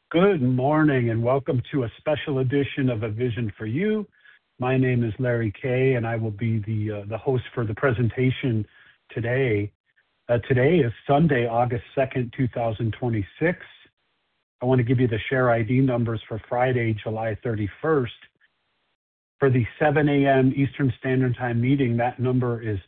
Good morning and welcome to a special edition of A Vision for You. My name is Larry Kay and I will be the host for the presentation today. Today is Sunday, August 2nd, 2026. I want to give you the share ID numbers for Friday, July 31st. For the 7 a.m. Eastern Standard Time meeting, that number is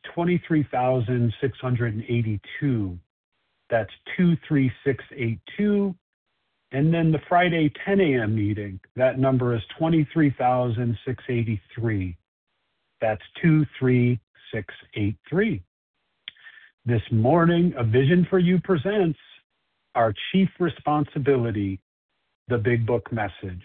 23,682. That's 23682. And then the Friday 10 a.m. meeting, that number is 23,683. That's 23683. This morning, A Vision for You presents our chief responsibility, the Big Book message.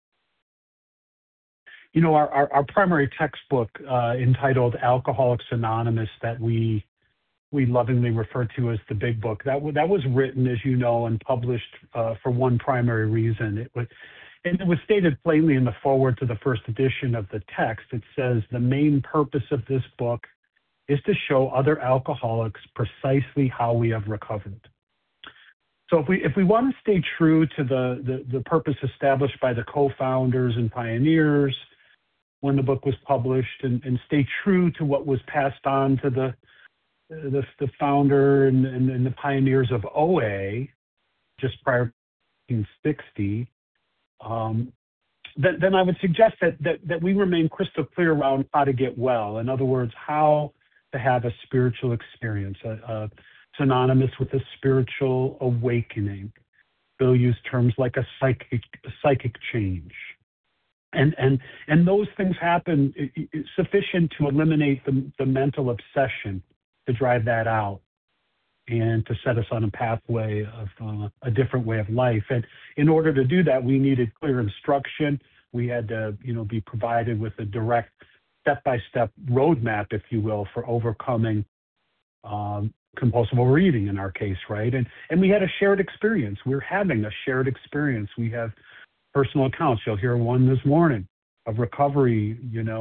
You know, our primary textbook entitled Alcoholics Anonymous that we lovingly refer to as the Big Book. That was written, as you know, and published for one primary reason. It was stated plainly in the foreword to the first edition of the text. It says the main purpose of this book is to show other alcoholics precisely how we have recovered. So if we want to stay true to the purpose established by the co-founders and pioneers when the book was published, and stay true to what was passed on to the founder and the pioneers of OA just prior to 1960, then I would suggest that we remain crystal clear around how to get well. In other words, how to have a spiritual experience, synonymous with a spiritual awakening. Bill used terms like a psychic change. And those things happen sufficient to eliminate the mental obsession, to drive that out and to set us on a pathway of a different way of life. And in order to do that, we needed clear instruction. We had to, be provided with a direct step-by-step roadmap, if you will, for overcoming compulsive overeating in our case, right? And we had a shared experience. We're having a shared experience. We have personal accounts. You'll hear one this morning of recovery,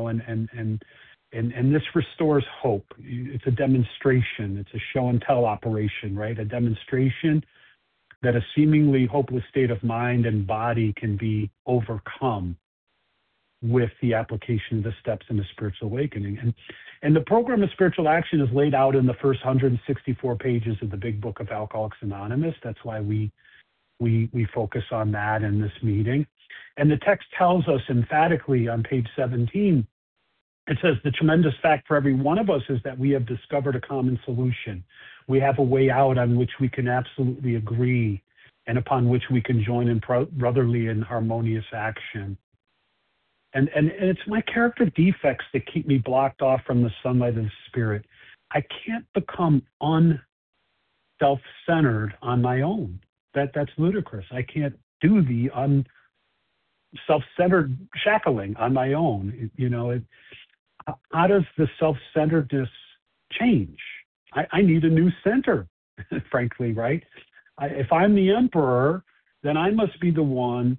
and this restores hope. It's a demonstration. It's a show and tell operation, right? A demonstration that a seemingly hopeless state of mind and body can be overcome with the application of the steps in the spiritual awakening. And the program of spiritual action is laid out in the first 164 pages of the Big Book of Alcoholics Anonymous. That's why we focus on that in this meeting. And the text tells us emphatically on page 17, it says the tremendous fact for every one of us is that we have discovered a common solution. We have a way out on which we can absolutely agree and upon which we can join in brotherly and harmonious action. And it's my character defects that keep me blocked off from the sunlight of the Spirit. I can't become unself-centered on my own. That's ludicrous. I can't do the self-centered shackling on my own. How does the self-centeredness change? I need a new center, frankly, right? If I'm the emperor, then I must be the one,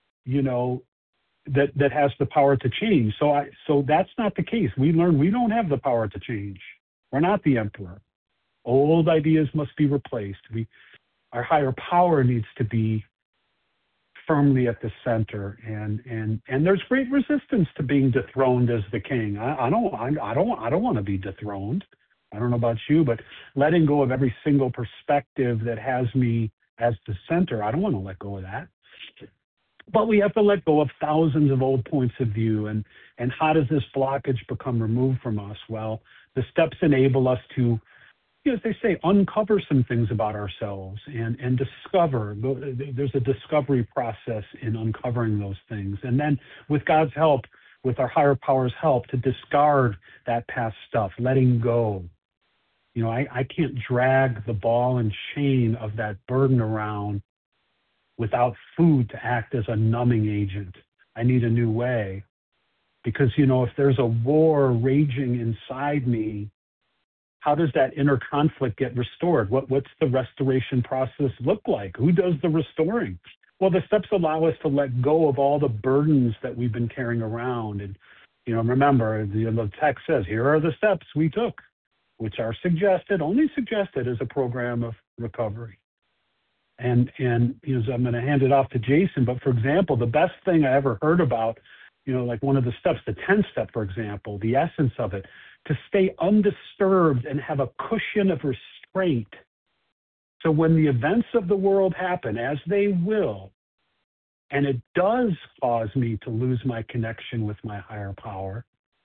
that has the power to change. So that's not the case. We learn we don't have the power to change. We're not the emperor. Old ideas must be replaced. Our higher power needs to be firmly at the center, and there's great resistance to being dethroned as the king. I don't want to be dethroned. I don't know about you, but letting go of every single perspective that has me as the center, I don't want to let go of that. But we have to let go of thousands of old points of view. And how does this blockage become removed from us? Well, the steps enable us to, as they say, uncover some things about ourselves and discover. There's a discovery process in uncovering those things. And then with God's help, with our higher power's help, to discard that past stuff, letting go. I can't drag the ball and chain of that burden around without food to act as a numbing agent. I need a new way. Because, if there's a war raging inside me, how does that inner conflict get restored? What's the restoration process look like? Who does the restoring? Well, the steps allow us to let go of all the burdens that we've been carrying around. And, remember, the text says, here are the steps we took, which are only suggested as a program of recovery. So I'm going to hand it off to Jason. But for example, the best thing I ever heard about, like one of the steps, the 10th step, for example, the essence of it, to stay undisturbed and have a cushion of restraint. So when the events of the world happen, as they will, and it does cause me to lose my connection with my higher power,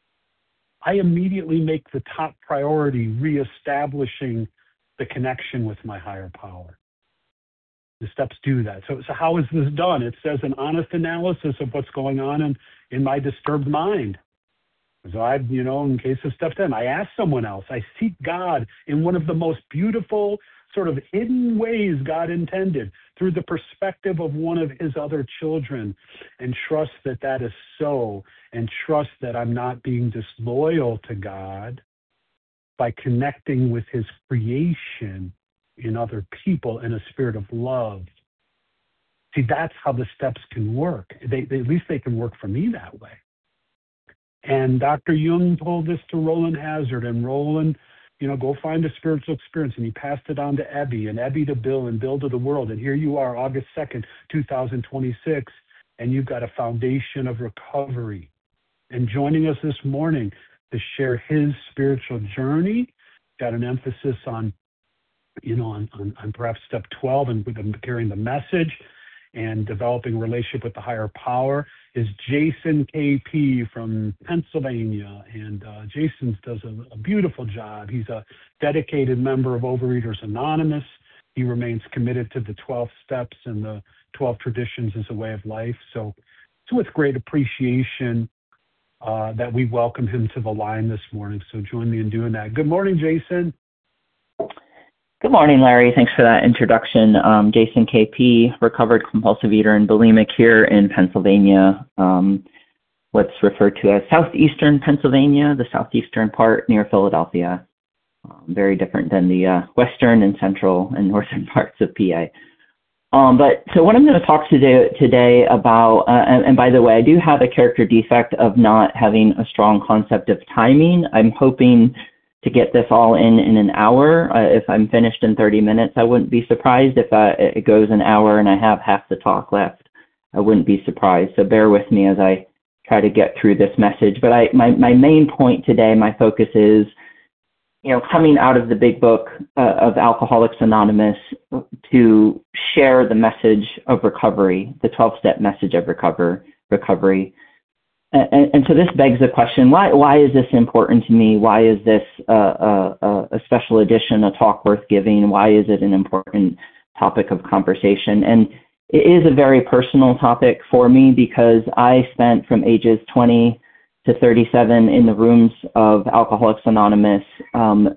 I immediately make the top priority reestablishing the connection with my higher power. The steps do that. So how is this done? It says an honest analysis of what's going on in my disturbed mind. So in case of step 10, I ask someone else. I seek God in one of the most beautiful sort of hidden ways God intended, through the perspective of one of his other children, and trust that that is so, and trust that I'm not being disloyal to God by connecting with his creation in other people in a spirit of love. See, that's how the steps can work. At least they can work for me that way. And Dr. Jung told this to Roland Hazard, and Roland, go find a spiritual experience. And he passed it on to Ebby, and Ebby to Bill, and Bill to the world. And here you are, August 2nd, 2026, and you've got a foundation of recovery. And joining us this morning to share his spiritual journey, got an emphasis on perhaps step 12 and carrying the message and developing a relationship with the higher power, is Jason KP from Pennsylvania. And Jason does a beautiful job. He's a dedicated member of Overeaters Anonymous. He remains committed to the 12 steps and the 12 traditions as a way of life. So it's with great appreciation that we welcome him to the line this morning. So join me in doing that. Good morning, Jason. Good morning, Larry. Thanks for that introduction. Jason KP, recovered compulsive eater and bulimic here in Pennsylvania, what's referred to as southeastern Pennsylvania, the southeastern part near Philadelphia. Very different than the western and central and northern parts of PA. So what I'm going to talk today about, and by the way, I do have a character defect of not having a strong concept of timing. I'm hoping to get this all in an hour. If I'm finished in 30 minutes, I wouldn't be surprised. If it goes an hour and I have half the talk left, I wouldn't be surprised. So bear with me as I try to get through this message. But my main point today, my focus is, coming out of the big book of Alcoholics Anonymous to share the message of recovery, the 12-step message of recovery. And so this begs the question, why is this important to me? Why is this a special edition, a talk worth giving? Why is it an important topic of conversation? And it is a very personal topic for me because I spent from ages 20 to 37 in the rooms of Alcoholics Anonymous. And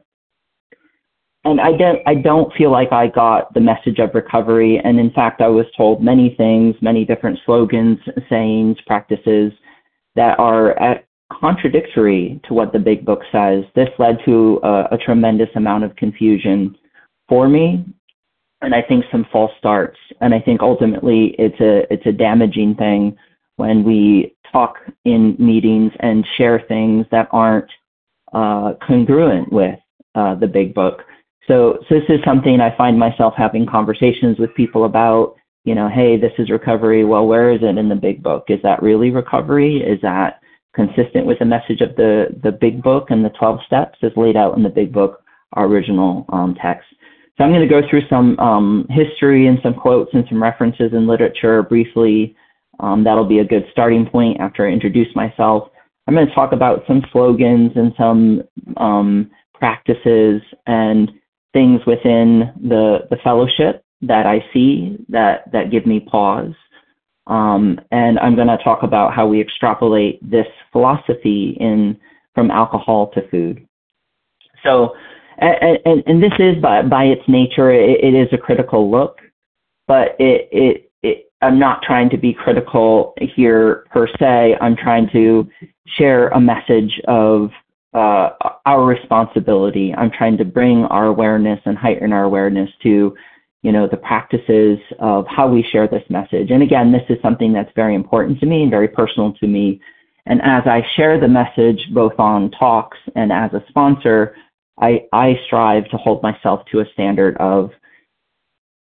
I don't feel like I got the message of recovery. And in fact, I was told many things, many different slogans, sayings, practices that are contradictory to what the big book says. This led to a tremendous amount of confusion for me, and I think some false starts. And I think ultimately it's a damaging thing when we talk in meetings and share things that aren't congruent with the big book. So this is something I find myself having conversations with people about. Hey, this is recovery. Well, where is it in the big book? Is that really recovery? Is that consistent with the message of the big book and the 12 steps as laid out in the big book, our original text? So I'm going to go through some history and some quotes and some references in literature briefly. That'll be a good starting point after I introduce myself. I'm going to talk about some slogans and some practices and things within the fellowship that I see that give me pause. And I'm going to talk about how we extrapolate this philosophy from alcohol to food. So, and this is by its nature, it is a critical look, but I'm not trying to be critical here per se. I'm trying to share a message of our responsibility. I'm trying to bring our awareness and heighten our awareness to the practices of how we share this message. And again, this is something that's very important to me and very personal to me. And as I share the message, both on talks and as a sponsor, I strive to hold myself to a standard of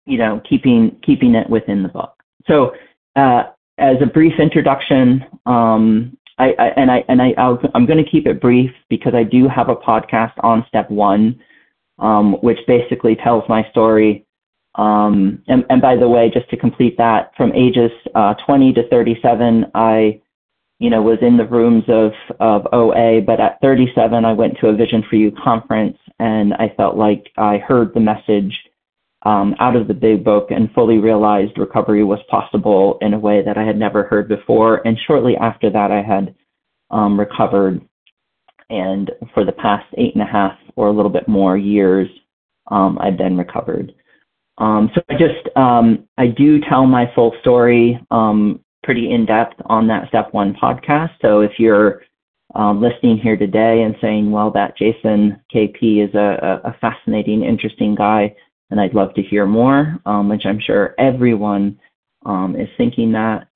keeping it within the book. So as a brief introduction, I'm going to keep it brief because I do have a podcast on step one, which basically tells my story. And by the way, just to complete that, from ages 20 to 37, I was in the rooms of OA, but at 37, I went to a Vision for You conference, and I felt like I heard the message out of the big book and fully realized recovery was possible in a way that I had never heard before. And shortly after that, I had recovered. And for the past 8.5 or a little bit more years, I've been recovered. So I do tell my full story pretty in depth on that Step 1 podcast. So if you're listening here today and saying, well, that Jason KP is a fascinating, interesting guy, and I'd love to hear more, which I'm sure everyone is thinking that,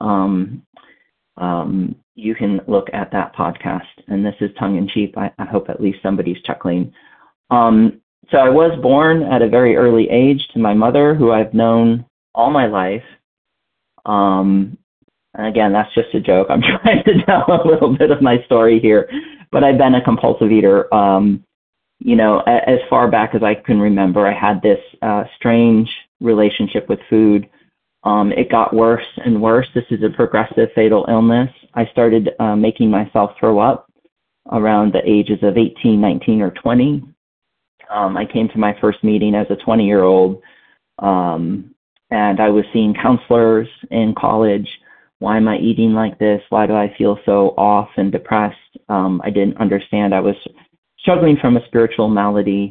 you can look at that podcast. And this is tongue-in-cheek. I hope at least somebody's chuckling. So I was born at a very early age to my mother, who I've known all my life. And again, that's just a joke. I'm trying to tell a little bit of my story here, but I've been a compulsive eater. As far back as I can remember, I had this strange relationship with food. It got worse and worse. This is a progressive fatal illness. I started making myself throw up around the ages of 18, 19, or 20. I came to my first meeting as a 20-year-old, and I was seeing counselors in college. Why am I eating like this? Why do I feel so off and depressed? I didn't understand. I was struggling from a spiritual malady.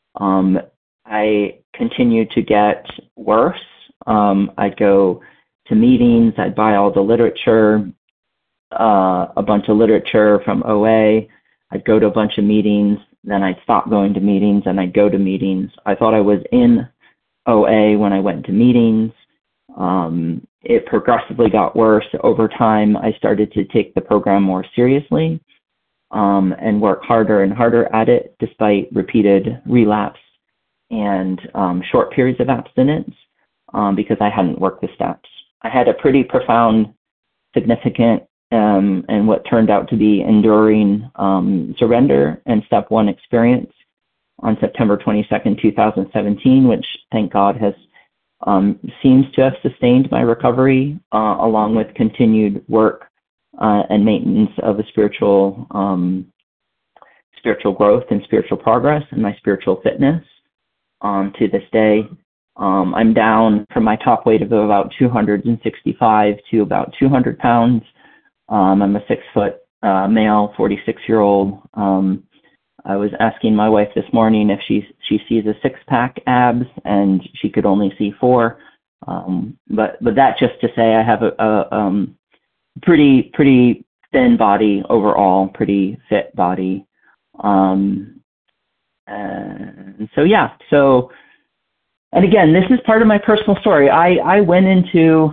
I continued to get worse. I'd go to meetings. I'd buy all the literature, a bunch of literature from OA. I'd go to a bunch of meetings. Then I'd stop going to meetings and I'd go to meetings. I thought I was in OA when I went to meetings. It progressively got worse. Over time, I started to take the program more seriously and work harder and harder at it, despite repeated relapse and short periods of abstinence, because I hadn't worked the steps. I had a pretty profound, significant, and what turned out to be enduring surrender and Step 1 experience on September 22nd, 2017, which, thank God, has seems to have sustained my recovery, along with continued work and maintenance of a spiritual growth and spiritual progress and my spiritual fitness. To this day, I'm down from my top weight of about 265 to about 200 pounds. I'm a 6-foot male, 46-year-old. I was asking my wife this morning if she sees a 6-pack abs, and she could only see 4. But that just to say I have a pretty thin body overall, pretty fit body. And again, this is part of my personal story. I went into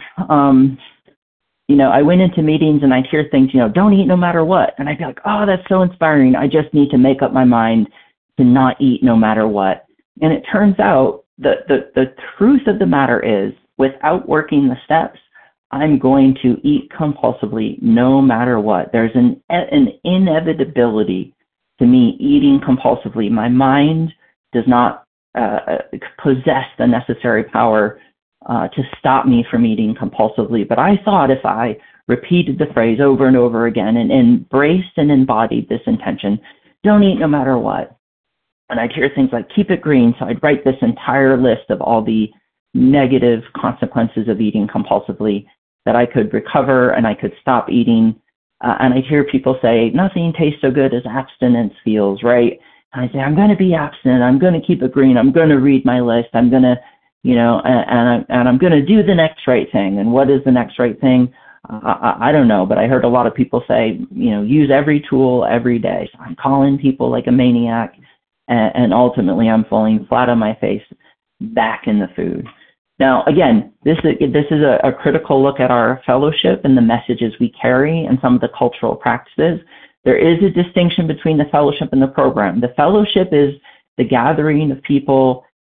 I went into meetings and I'd hear things, don't eat no matter what. And I'd be like, oh, that's so inspiring. I just need to make up my mind to not eat no matter what. And it turns out that the truth of the matter is, without working the steps, I'm going to eat compulsively no matter what. There's an inevitability to me eating compulsively. My mind does not possess the necessary power to stop me from eating compulsively. But I thought if I repeated the phrase over and over again and embraced and embodied this intention, don't eat no matter what. And I'd hear things like, keep it green. So I'd write this entire list of all the negative consequences of eating compulsively, that I could recover and I could stop eating. And I'd hear people say, nothing tastes so good as abstinence feels, right? And I say, I'm going to be abstinent. I'm going to keep it green. I'm going to read my list. I'm going to and I'm going to do the next right thing. And what is the next right thing? I don't know, but I heard a lot of people say, use every tool every day. So I'm calling people like a maniac, and ultimately I'm falling flat on my face back in the food. Now, again, this is a critical look at our fellowship and the messages we carry and some of the cultural practices. There is a distinction between the fellowship and the program. The fellowship is the gathering of people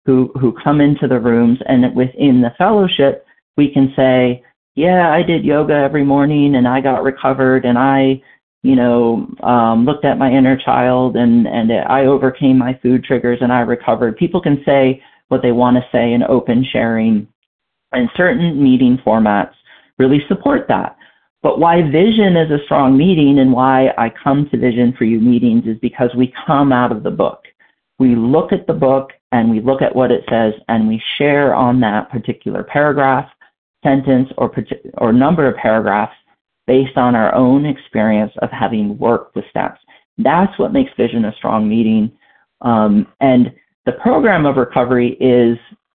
who come into the rooms, and within the fellowship, we can say, yeah, I did yoga every morning and I got recovered, and I, looked at my inner child and I overcame my food triggers and I recovered. People can say what they want to say in open sharing, and certain meeting formats really support that. But why Vision is a strong meeting and why I come to Vision for You meetings is because we come out of the book. We look at the book and we look at what it says and we share on that particular paragraph, sentence, or number of paragraphs based on our own experience of having worked with steps. That's what makes Vision a strong meeting. And the program of recovery is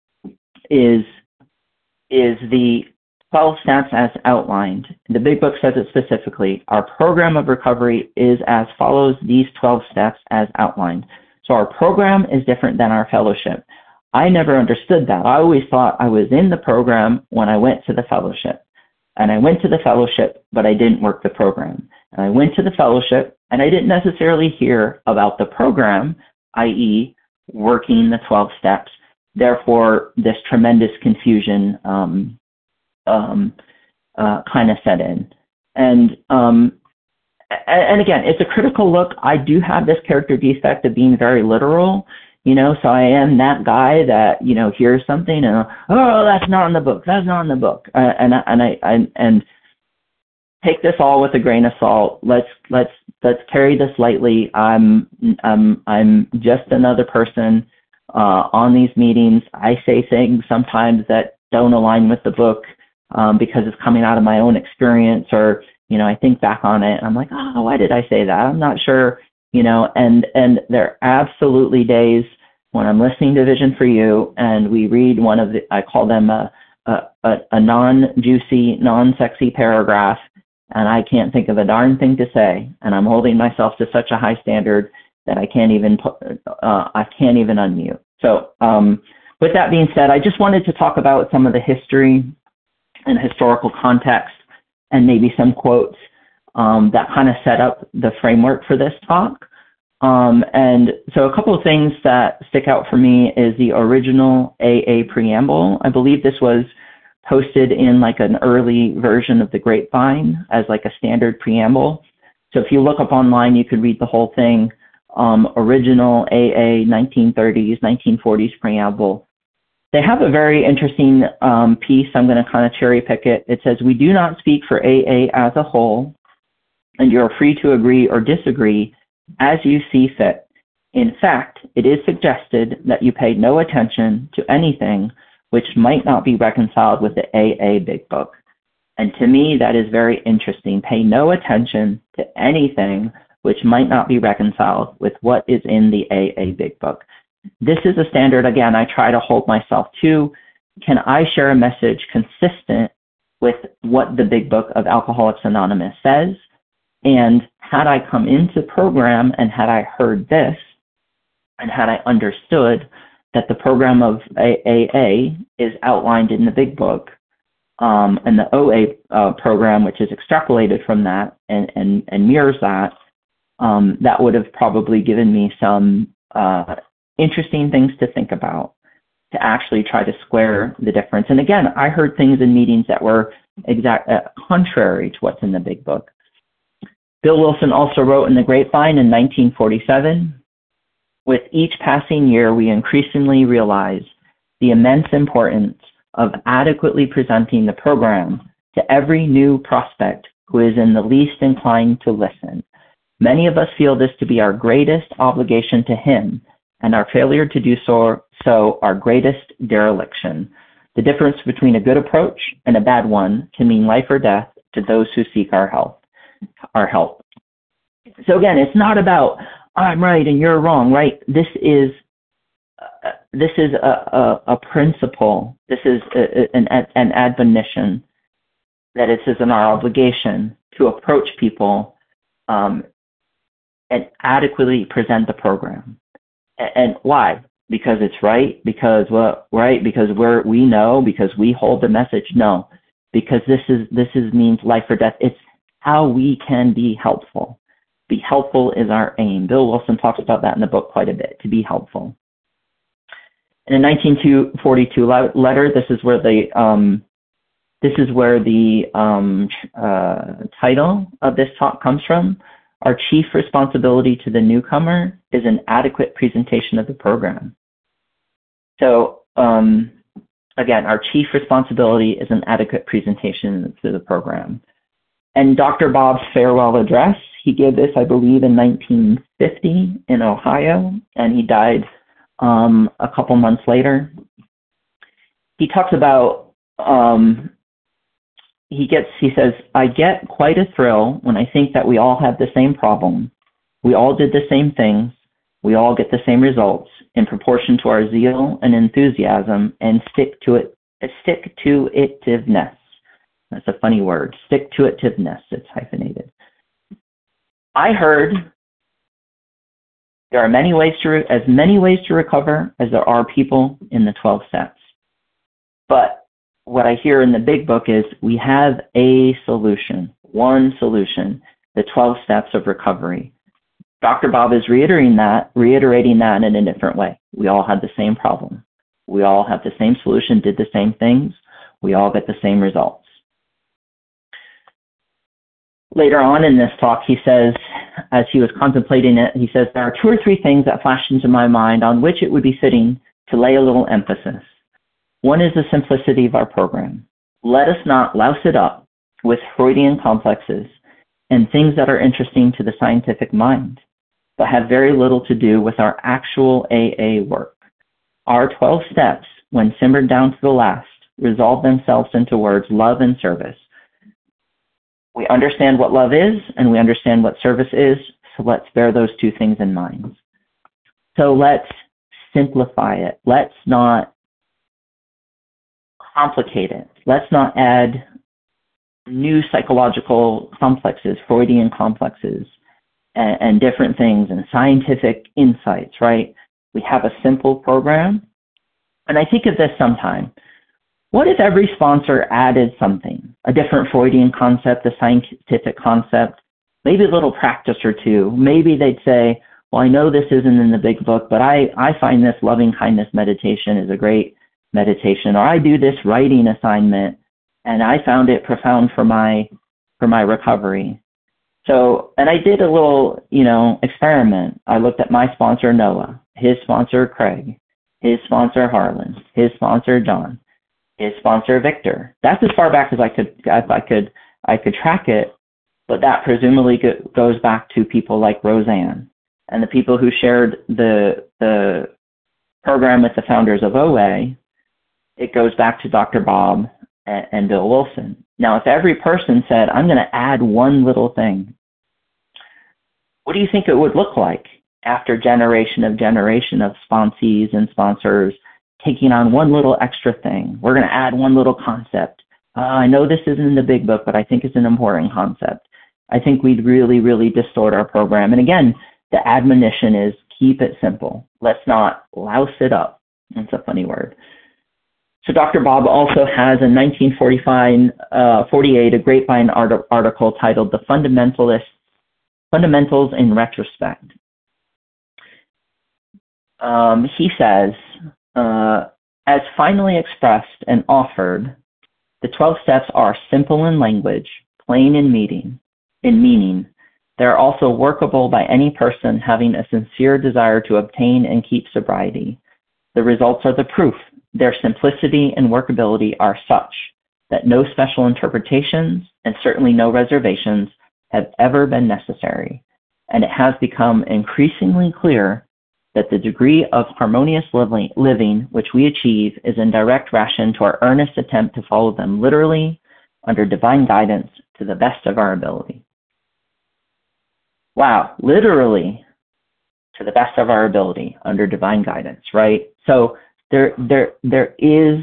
the 12 steps as outlined. The Big Book says it specifically. Our program of recovery is as follows these 12 steps as outlined. So our program is different than our fellowship. I never understood that. I always thought I was in the program when I went to the fellowship. And I went to the fellowship, but I didn't work the program. And I went to the fellowship, and I didn't necessarily hear about the program, i.e. working the 12 steps. Therefore, this tremendous confusion kind of set in. And again, it's a critical look. I do have this character defect of being very literal, so I am that guy that, hears something and, oh, that's not in the book. That's not in the book. And take this all with a grain of salt. Let's carry this lightly. I'm just another person on these meetings. I say things sometimes that don't align with the book because it's coming out of my own experience, or I think back on it and I'm like, oh, why did I say that? I'm not sure, and there are absolutely days when I'm listening to Vision for You and we read one of I call them a non-juicy, non-sexy paragraph, and I can't think of a darn thing to say, and I'm holding myself to such a high standard that I can't even unmute. So with that being said, I just wanted to talk about some of the history and historical context and maybe some quotes that kind of set up the framework for this talk. And so a couple of things that stick out for me is the original AA preamble. I believe this was posted in like an early version of the Grapevine as like a standard preamble. So if you look up online, you could read the whole thing. Original AA 1930s, 1940s preamble. They have a very interesting piece. I'm going to kind of cherry pick it. It says, we do not speak for AA as a whole, and you're free to agree or disagree as you see fit. In fact, it is suggested that you pay no attention to anything which might not be reconciled with the AA Big Book. And to me, that is very interesting. Pay no attention to anything which might not be reconciled with what is in the AA Big Book. This is a standard, again, I try to hold myself to. Can I share a message consistent with what the Big Book of Alcoholics Anonymous says? And had I come into program and had I heard this, and had I understood that the program of AA is outlined in the Big Book, and the OA program, which is extrapolated from that and mirrors that, that would have probably given me some interesting things to think about to actually try to square the difference. And again, I heard things in meetings that were contrary to what's in the Big Book. Bill Wilson also wrote in the Grapevine in 1947, with each passing year, we increasingly realize the immense importance of adequately presenting the program to every new prospect who is in the least inclined to listen. Many of us feel this to be our greatest obligation to him, and our failure to do so our greatest dereliction. The difference between a good approach and a bad one can mean life or death to those who seek our help. So again, it's not about I'm right and you're wrong, right? This is a principle. This is an admonition that it is in our obligation to approach people and adequately present the program. And why? Because it's right? Because we know, because we hold the message? No, because this means life or death. It's how we can be helpful. Be helpful is our aim. Bill Wilson talks about that in the book quite a bit, to be helpful. In a 1942 letter, this is where the title of this talk comes from. Our chief responsibility to the newcomer is an adequate presentation of the program. So again, our chief responsibility is an adequate presentation to the program. And Dr. Bob's farewell address, he gave this, I believe, in 1950 in Ohio, and he died a couple months later. He talks about, he says, I get quite a thrill when I think that we all have the same problem. We all did the same things. We all get the same results in proportion to our zeal and enthusiasm and stick-to-itiveness. That's a funny word. Stick-to-itiveness. It's hyphenated. I heard there are many ways to recover as there are people in the 12 steps. But what I hear in the big book is we have a solution, one solution, the 12 steps of recovery. Dr. Bob is reiterating that in a different way. We all had the same problem. We all have the same solution, did the same things. We all get the same results. Later on in this talk, he says, as he was contemplating it, he says, there are 2 or 3 things that flashed into my mind on which it would be fitting to lay a little emphasis. One is the simplicity of our program. Let us not louse it up with Freudian complexes and things that are interesting to the scientific mind, but have very little to do with our actual AA work. Our 12 steps, when simmered down to the last, resolve themselves into words love and service. We understand what love is, and we understand what service is, so let's bear those 2 things in mind. So let's simplify it. Let's not complicate it. Let's not add new psychological complexes, Freudian complexes, and different things, and scientific insights, right? We have a simple program. And I think of this sometime. What if every sponsor added something, a different Freudian concept, a scientific concept, maybe a little practice or 2? Maybe they'd say, well, I know this isn't in the big book, but I find this loving kindness meditation is a great meditation, or I do this writing assignment, and I found it profound for my recovery. So, and I did a little, experiment. I looked at my sponsor, Noah, his sponsor, Craig, his sponsor, Harlan, his sponsor, John, his sponsor, Victor. That's as far back as I could track it, but that presumably goes back to people like Roseanne and the people who shared the program with the founders of OA. It goes back to Dr. Bob and Bill Wilson. Now, if every person said, I'm going to add one little thing, what do you think it would look like after generation of sponsees and sponsors taking on one little extra thing? We're going to add one little concept. I know this isn't in the big book, but I think it's an important concept. I think we'd really, really distort our program. And again, the admonition is keep it simple. Let's not louse it up. That's a funny word. So Dr. Bob also has in 1948 a Grapevine article titled The Fundamentals in Retrospect. He says, as finally expressed and offered, the 12 steps are simple in language, plain in meaning. They are also workable by any person having a sincere desire to obtain and keep sobriety. The results are the proof. Their simplicity and workability are such that no special interpretations and certainly no reservations have ever been necessary, and it has become increasingly clear that the degree of harmonious living which we achieve is in direct relation to our earnest attempt to follow them literally under divine guidance to the best of our ability. Wow, literally to the best of our ability under divine guidance, right? So there is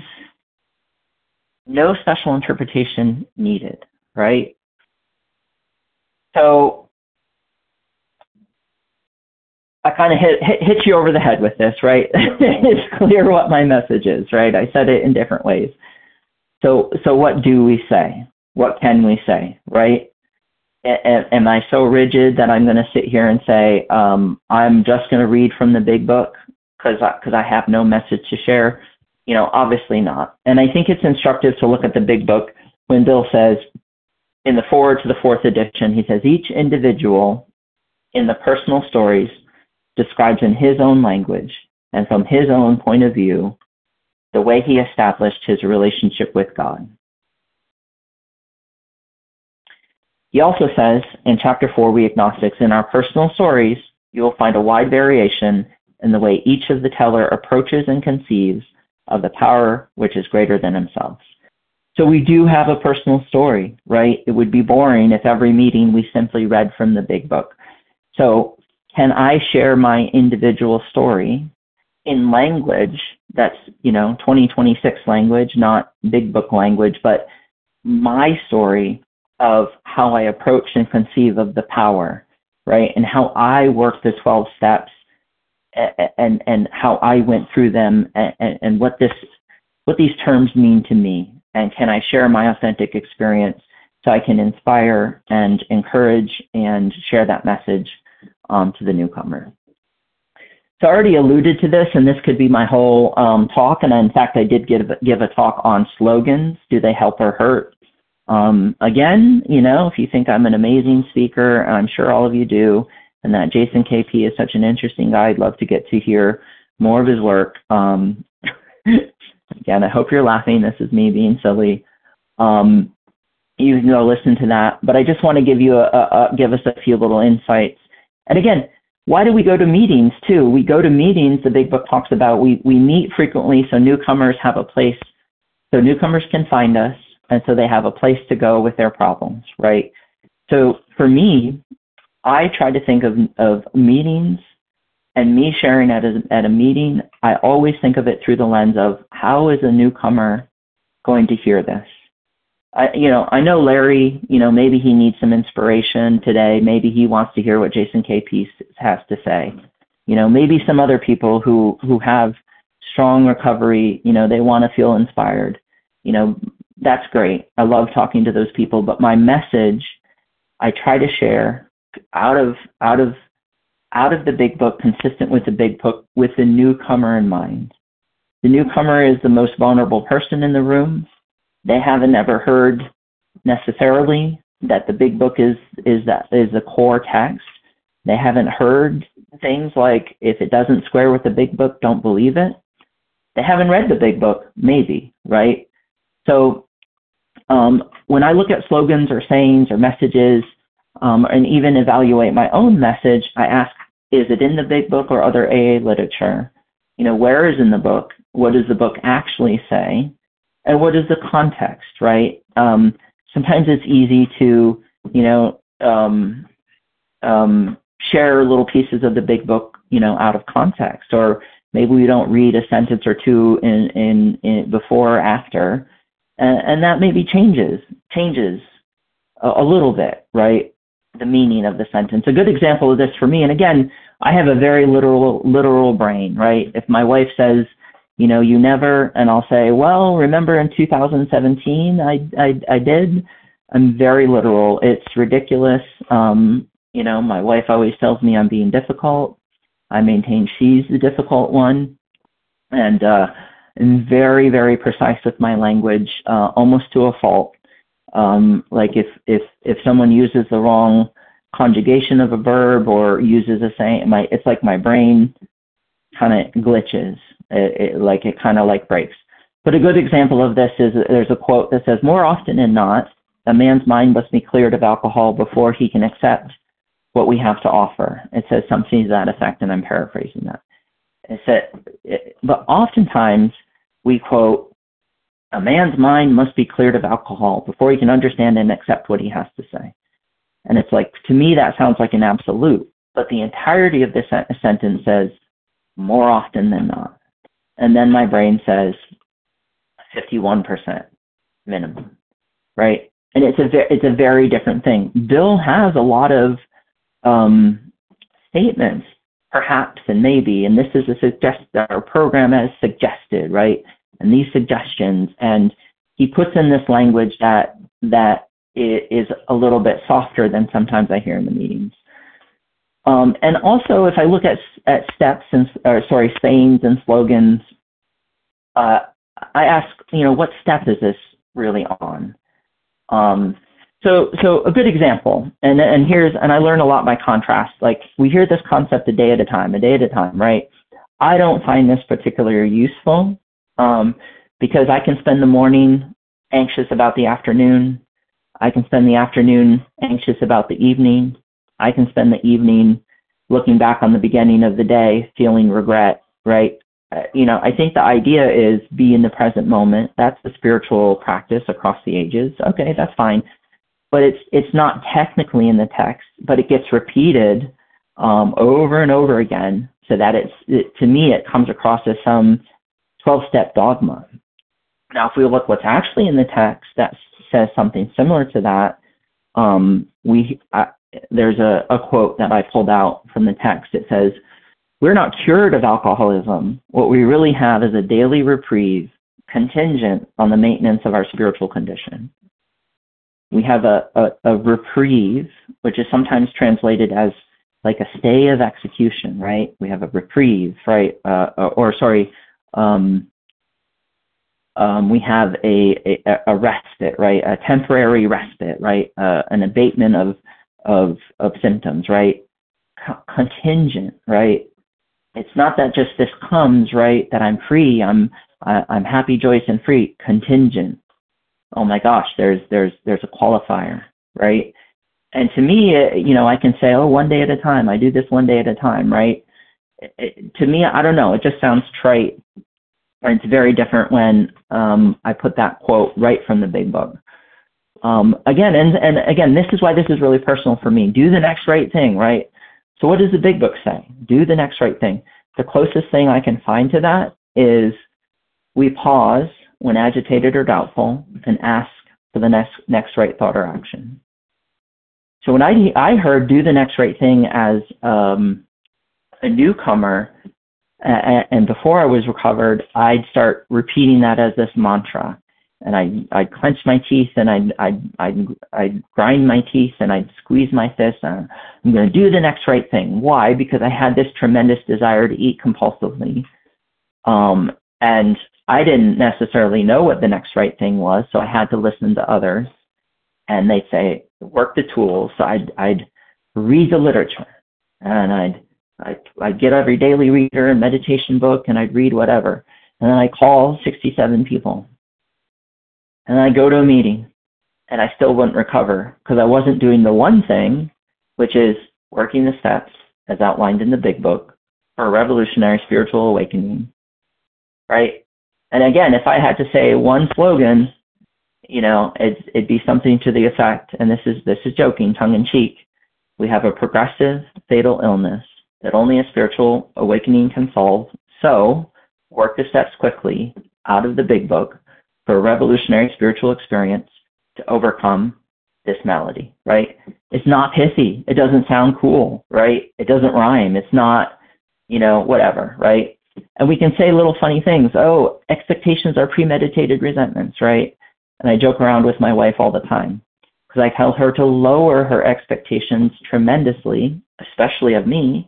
no special interpretation needed, right? So I kind of hit you over the head with this, right? It's clear what my message is, right? I said it in different ways. So what do we say? What can we say, right? Am I so rigid that I'm going to sit here and say, I'm just going to read from the big book? because I have no message to share? Obviously not. And I think it's instructive to look at the big book when Bill says, in the foreword to the fourth edition, he says, each individual in the personal stories describes in his own language and from his own point of view the way he established his relationship with God. He also says in chapter 4, we agnostics, in our personal stories, you will find a wide variation in the way each of the teller approaches and conceives of the power which is greater than himself. So we do have a personal story, right? It would be boring if every meeting we simply read from the big book. So can I share my individual story in language that's, 2026 language, not big book language, but my story of how I approach and conceive of the power, right? And how I work the 12 steps and how I went through them and what these terms mean to me. And can I share my authentic experience so I can inspire and encourage and share that message to the newcomer? So I already alluded to this, and this could be my whole talk. And in fact, I did give a talk on slogans. Do they help or hurt? Again, if you think I'm an amazing speaker, and I'm sure all of you do, and that Jason KP is such an interesting guy, I'd love to get to hear more of his work. Again, I hope you're laughing. This is me being silly. You can go listen to that. But I just want to give us a few little insights. And again, why do we go to meetings too? We go to meetings, the big book talks about, we meet frequently so newcomers have a place, so newcomers can find us, and so they have a place to go with their problems, right? So for me, I try to think of meetings and me sharing at a meeting. I always think of it through the lens of how is a newcomer going to hear this? I know Larry, maybe he needs some inspiration today. Maybe he wants to hear what Jason KP has to say. Maybe some other people who have strong recovery, they want to feel inspired. That's great. I love talking to those people, but my message, I try to share out of the big book, consistent with the big book, with the newcomer in mind. The newcomer is the most vulnerable person in the room. They haven't ever heard necessarily that the big book is the core text. They haven't heard things like, if it doesn't square with the big book, don't believe it. They haven't read the big book, maybe, right? So when I look at slogans or sayings or messages, and even evaluate my own message, I ask, is it in the big book or other AA literature? Where is in the book? What does the book actually say? And what is the context, right? Sometimes it's easy to, share little pieces of the big book, out of context, or maybe we don't read a sentence or two in before or after, and that maybe changes a little bit, right? The meaning of the sentence. A good example of this for me, and again, I have a very literal brain, right? If my wife says, you never, and I'll say, well, remember in 2017, I did. I'm very literal. It's ridiculous. My wife always tells me I'm being difficult. I maintain she's the difficult one, and I'm very, very precise with my language, almost to a fault. Like if someone uses the wrong conjugation of a verb or uses a saying, it's like my brain kind of glitches. It kind of breaks. But a good example of this is there's a quote that says, more often than not, a man's mind must be cleared of alcohol before he can accept what we have to offer. It says something to that effect, and I'm paraphrasing that. But oftentimes we quote, a man's mind must be cleared of alcohol before he can understand and accept what he has to say. And it's to me, that sounds like an absolute. But the entirety of this sentence says, more often than not. And then my brain says 51% minimum, right? And it's a very different thing. Bill has a lot of statements, perhaps and maybe, and this is our program has suggested, right? And these suggestions, and he puts in this language that is a little bit softer than sometimes I hear in the meetings. And also, if I look at steps sayings and slogans, I ask, what step is this really on? So a good example, and I learn a lot by contrast. Like, we hear this concept a day at a time, right? I don't find this particularly useful, because I can spend the morning anxious about the afternoon. I can spend the afternoon anxious about the evening. I can spend the evening looking back on the beginning of the day, feeling regret, right? I think the idea is be in the present moment. That's the spiritual practice across the ages. Okay, that's fine. But it's not technically in the text, but it gets repeated over and over again, so that to me, it comes across as some 12-step dogma. Now, if we look what's actually in the text that says something similar to that, there's a quote that I pulled out from the text. It says, "We're not cured of alcoholism. What we really have is a daily reprieve contingent on the maintenance of our spiritual condition." We have a reprieve, which is sometimes translated as like a stay of execution, right? We have a reprieve, right? We have a respite, right? A temporary respite, right? An abatement of symptoms, right? Contingent, right? It's not that just this comes, right? That I'm free, I'm happy, joyous, and free. Contingent. Oh my gosh, there's a qualifier, right? And to me, I can say, one day at a time. I do this one day at a time, right? To me, I don't know. It just sounds trite. And it's very different when I put that quote right from the big book. Again, this is why this is really personal for me. Do the next right thing, right? So what does the big book say? Do the next right thing. The closest thing I can find to that is we pause when agitated or doubtful and ask for the next right thought or action. So when I heard do the next right thing as a newcomer, and before I was recovered, I'd start repeating that as this mantra. And I'd clench my teeth, and I'd grind my teeth, and I'd squeeze my fists. And I'm going to do the next right thing. Why? Because I had this tremendous desire to eat compulsively. And I didn't necessarily know what the next right thing was, so I had to listen to others. And they'd say, work the tools. So I'd read the literature, and I'd get every daily reader and meditation book, and I'd read whatever. And then I'd call 67 people. And I'd go to a meeting, and I still wouldn't recover because I wasn't doing the one thing, which is working the steps as outlined in the big book for a revolutionary spiritual awakening, right? And again, if I had to say one slogan, it'd be something to the effect, and this is joking, tongue in cheek. We have a progressive fatal illness that only a spiritual awakening can solve. So work the steps quickly out of the big book for a revolutionary spiritual experience to overcome this malady, right? It's not pithy. It doesn't sound cool, right? It doesn't rhyme. It's not, whatever, right? And we can say little funny things. Oh, expectations are premeditated resentments, right? And I joke around with my wife all the time because I tell her to lower her expectations tremendously, especially of me.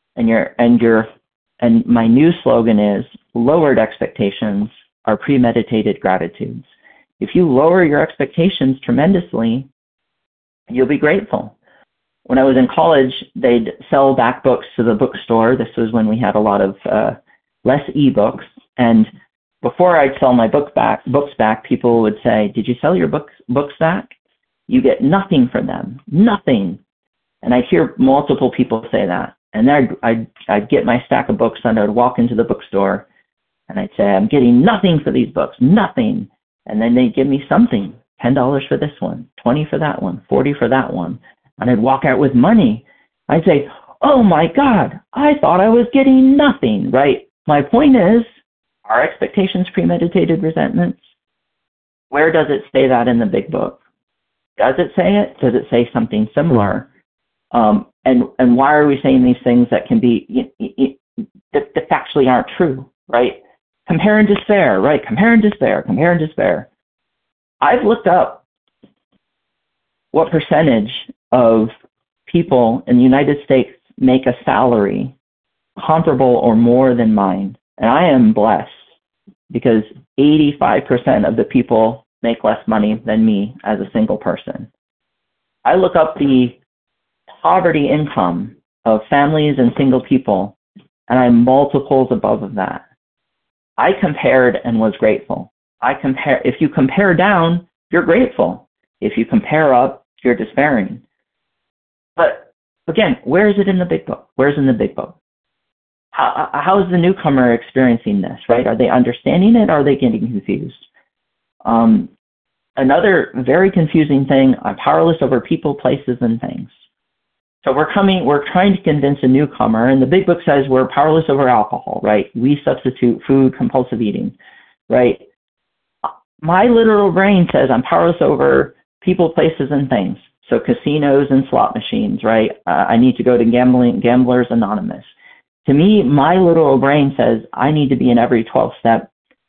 And my new slogan is lowered expectations are premeditated gratitudes. If you lower your expectations tremendously, you'll be grateful. When I was in college, they'd sell back books to the bookstore. This was when we had a lot of less ebooks. And before I'd sell my books back, people would say, "Did you sell your books back? You get nothing from them, nothing." And I'd hear multiple people say that. And then I'd get my stack of books, and I'd walk into the bookstore, and I'd say, "I'm getting nothing for these books, nothing." And then they'd give me something, $10 for this one, 20 for that one, 40 for that one. And I'd walk out with money. I'd say, "Oh my God, I thought I was getting nothing," right? My point is, are expectations premeditated resentments? Where does it say that in the big book? Does it say it? Does it say something similar? And why are we saying these things that can be, that factually aren't true, right? Compare and despair, right? Compare and despair. I've looked up what percentage of people in the United States make a salary comparable or more than mine. And I am blessed because 85% of the people make less money than me as a single person. I look up the poverty income of families and single people, and I'm multiples above of that. I compared and was grateful. If you compare down, you're grateful. If you compare up, you're despairing. But again, where is it in the big book? Where's in the big book? How is the newcomer experiencing this, right? Are they understanding it or are they getting confused? Another very confusing thing, I'm powerless over people, places, and things. So we're trying to convince a newcomer, and the big book says we're powerless over alcohol, right? We substitute food, compulsive eating, right? My literal brain says I'm powerless over people, places, and things. So casinos and slot machines, right? I need to go to Gamblers Anonymous. To me, my literal brain says I need to be in every 12-step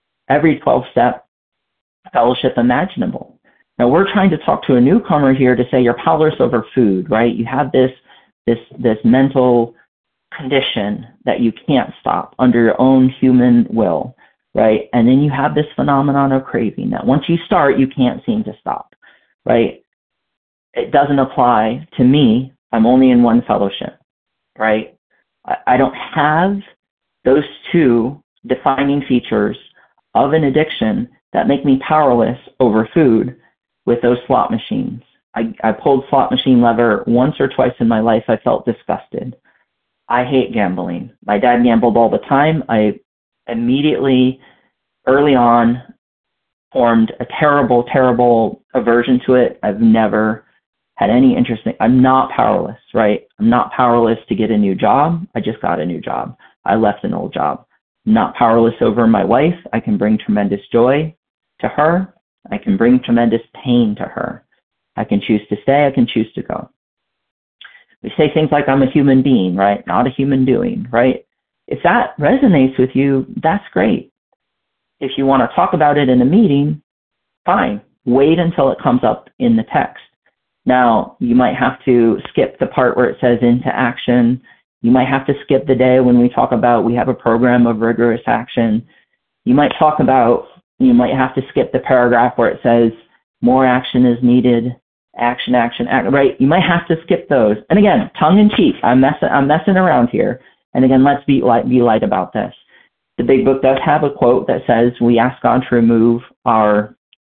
fellowship imaginable. Now we're trying to talk to a newcomer here to say you're powerless over food, right? You have this mental condition that you can't stop under your own human will, right? And then you have this phenomenon of craving that once you start, you can't seem to stop, right? It doesn't apply to me. I'm only in one fellowship, right? I don't have those two defining features of an addiction that make me powerless over food with those slot machines. I pulled slot machine lever once or twice in my life. I felt disgusted. I hate gambling. My dad gambled all the time. I immediately, early on, formed a terrible, terrible aversion to it. I've never had any interest in it. I'm not powerless, right? I'm not powerless to get a new job. I just got a new job. I left an old job. I'm not powerless over my wife. I can bring tremendous joy to her. I can bring tremendous pain to her. I can choose to stay. I can choose to go. We say things like I'm a human being, right? Not a human doing, right? If that resonates with you, that's great. If you want to talk about it in a meeting, fine. Wait until it comes up in the text. Now, you might have to skip the part where it says into action. You might have to skip the day when we talk about we have a program of rigorous action. You might have to skip the paragraph where it says more action is needed, action, right? You might have to skip those. And again, tongue in cheek, I'm messing around here. And again, let's be light about this. The big book does have a quote that says, we ask God to remove our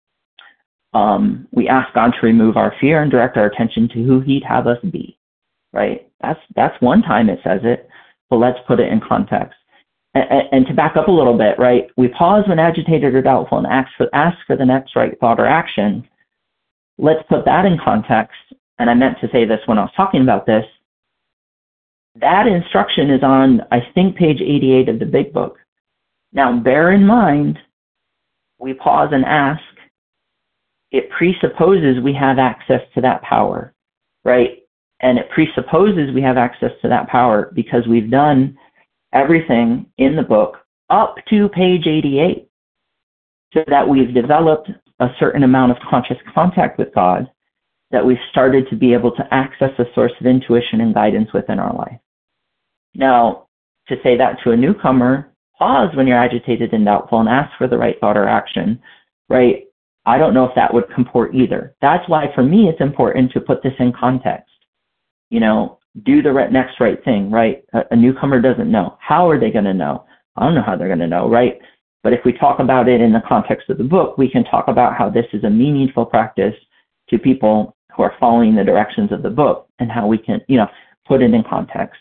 fear and direct our attention to who he'd have us be, right? That's one time it says it, but let's put it in context. And to back up a little bit, right? We pause when agitated or doubtful and ask for the next right thought or action. Let's put that in context. And I meant to say this when I was talking about this. That instruction is on, I think, page 88 of the big book. Now, bear in mind, we pause and ask. It presupposes we have access to that power, right? And it presupposes we have access to that power because we've done everything in the book up to page 88 so that we've developed a certain amount of conscious contact with God, that we've started to be able to access a source of intuition and guidance within our life. Now, to say that to a newcomer, pause when you're agitated and doubtful and ask for the right thought or action, right? I don't know if that would comport either. That's why for me it's important to put this in context. Do the next right thing, right? A newcomer doesn't know. How are they going to know? I don't know how they're going to know, right? But if we talk about it in the context of the book, we can talk about how this is a meaningful practice to people who are following the directions of the book and how we can, put it in context.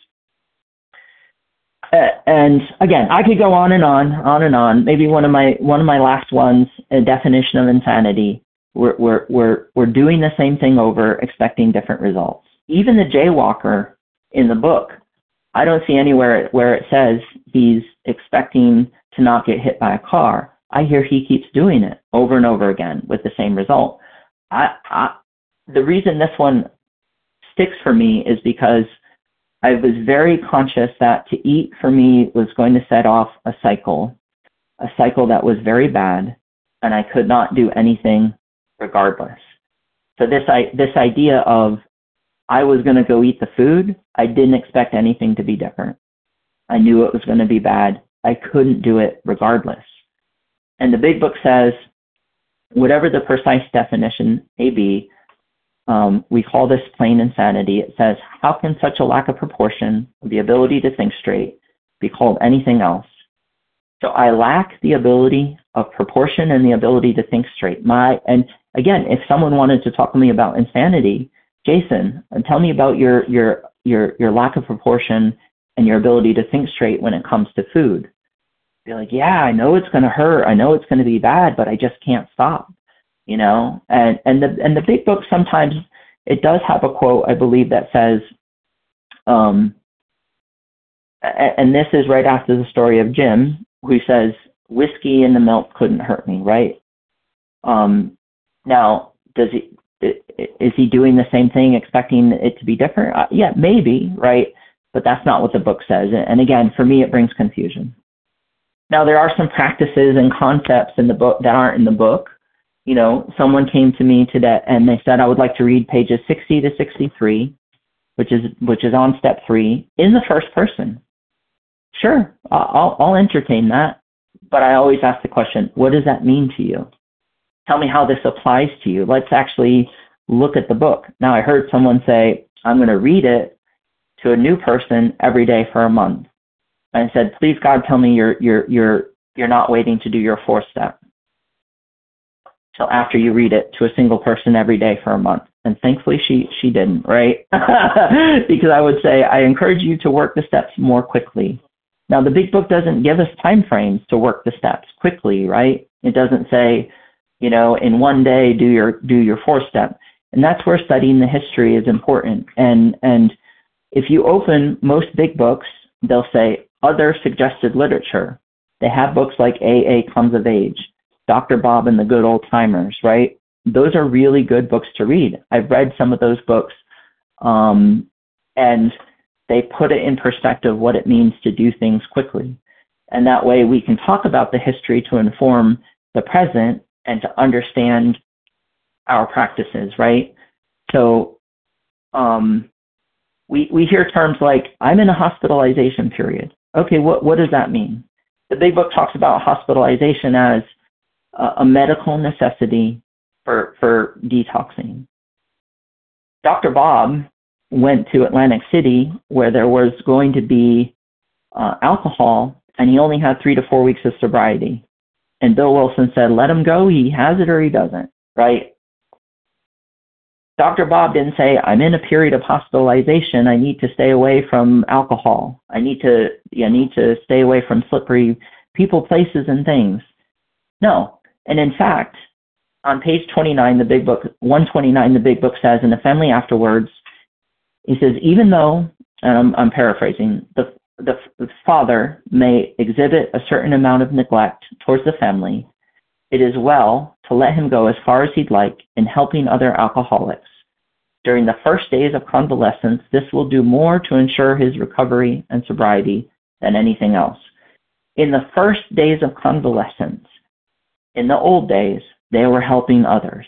And again, I could go on and on. Maybe one of my last ones, a definition of insanity. We're doing the same thing over, expecting different results. Even the jaywalker in the book, I don't see anywhere where it says he's expecting to not get hit by a car. I hear he keeps doing it over and over again with the same result. The reason this one sticks for me is because I was very conscious that to eat for me was going to set off a cycle that was very bad, and I could not do anything regardless. So this idea of I was going to go eat the food. I didn't expect anything to be different. I knew it was going to be bad. I couldn't do it regardless. And the big book says, whatever the precise definition may be, we call this plain insanity. It says, how can such a lack of proportion, the ability to think straight, be called anything else? So I lack the ability of proportion and the ability to think straight. And again, if someone wanted to talk to me about insanity, Jason, tell me about your lack of proportion and your ability to think straight when it comes to food. Be like, yeah, I know it's going to hurt. I know it's going to be bad, but I just can't stop, you know? And the big book, sometimes it does have a quote, I believe, that says, and this is right after the story of Jim, who says, whiskey in the milk couldn't hurt me, right? Now, is he doing the same thing, expecting it to be different? Yeah, maybe, right? But that's not what the book says. And again, for me, it brings confusion. Now, there are some practices and concepts in the book that aren't in the book. You know, someone came to me today and they said, I would like to read pages 60 to 63, which is on step 3, in the first person. Sure, I'll entertain that. But I always ask the question, what does that mean to you? Tell me how this applies to you. Let's actually look at the book. Now, I heard someone say, I'm going to read it to a new person every day for a month. And I said, please, God, tell me you're not waiting to do your 4th step till after you read it to a single person every day for a month. And thankfully, she didn't, right? Because I would say, I encourage you to work the steps more quickly. Now, the big book doesn't give us time frames to work the steps quickly, right? It doesn't say, you know, in one day, do your 4th step. And that's where studying the history is important. And if you open most big books, they'll say other suggested literature. They have books like AA Comes of Age, Dr. Bob and the Good Old Timers, right? Those are really good books to read. I've read some of those books, and they put it in perspective what it means to do things quickly. And that way we can talk about the history to inform the present and to understand our practices, right? So we hear terms like, I'm in a hospitalization period. Okay, what does that mean? The big book talks about hospitalization as a medical necessity for detoxing. Dr. Bob went to Atlantic City where there was going to be alcohol, and he only had 3 to 4 weeks of sobriety. And Bill Wilson said, let him go. He has it or he doesn't, right? Dr. Bob didn't say, I'm in a period of hospitalization. I need to stay away from alcohol. I need to stay away from slippery people, places, and things. No. And in fact, on page 29, the big book, 129, the big book says, in the family afterwards, he says, even though, and I'm paraphrasing, the father may exhibit a certain amount of neglect towards the family, it is well to let him go as far as he'd like in helping other alcoholics. During the first days of convalescence, this will do more to ensure his recovery and sobriety than anything else. In the first days of convalescence, in the old days, they were helping others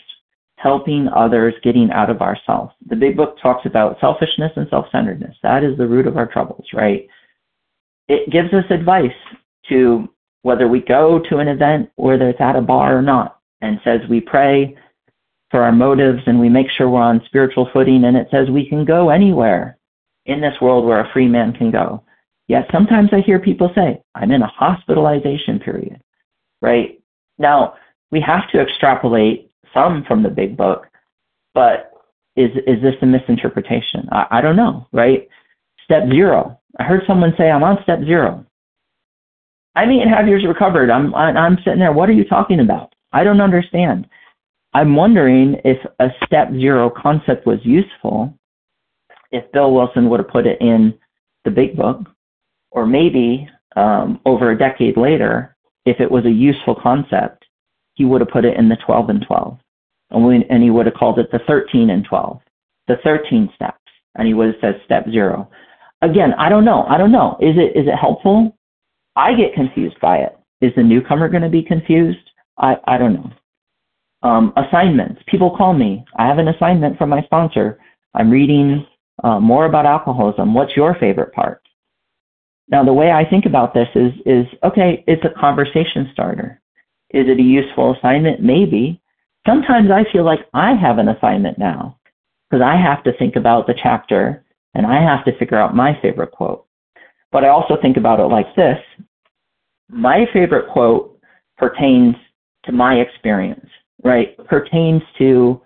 getting out of ourselves. The big book talks about selfishness and self-centeredness. That is the root of our troubles, right? It gives us advice to whether we go to an event, whether it's at a bar or not, and says we pray for our motives and we make sure we're on spiritual footing, and it says we can go anywhere in this world where a free man can go. Yet sometimes I hear people say, I'm in a hospitalization period, right? Now, we have to extrapolate some from the big book, but is this a misinterpretation? I don't know, right? Step 0. I heard someone say, I'm on step 0. I'm 8.5 years recovered. I'm sitting there. What are you talking about? I don't understand. I'm wondering if a step 0 concept was useful, if Bill Wilson would have put it in the big book, or maybe over a decade later, if it was a useful concept, he would have put it in the 12 and 12. And he would have called it the 13 and 12, the 13 steps. And he would have said step 0. Again, I don't know. Is it helpful? I get confused by it. Is the newcomer going to be confused? I don't know. Assignments. People call me. I have an assignment from my sponsor. I'm reading more about alcoholism. What's your favorite part? Now, the way I think about this is okay, it's a conversation starter. Is it a useful assignment? Maybe. Sometimes I feel like I have an assignment now because I have to think about the chapter and I have to figure out my favorite quote. But I also think about it like this. My favorite quote pertains to my experience, right? Pertains to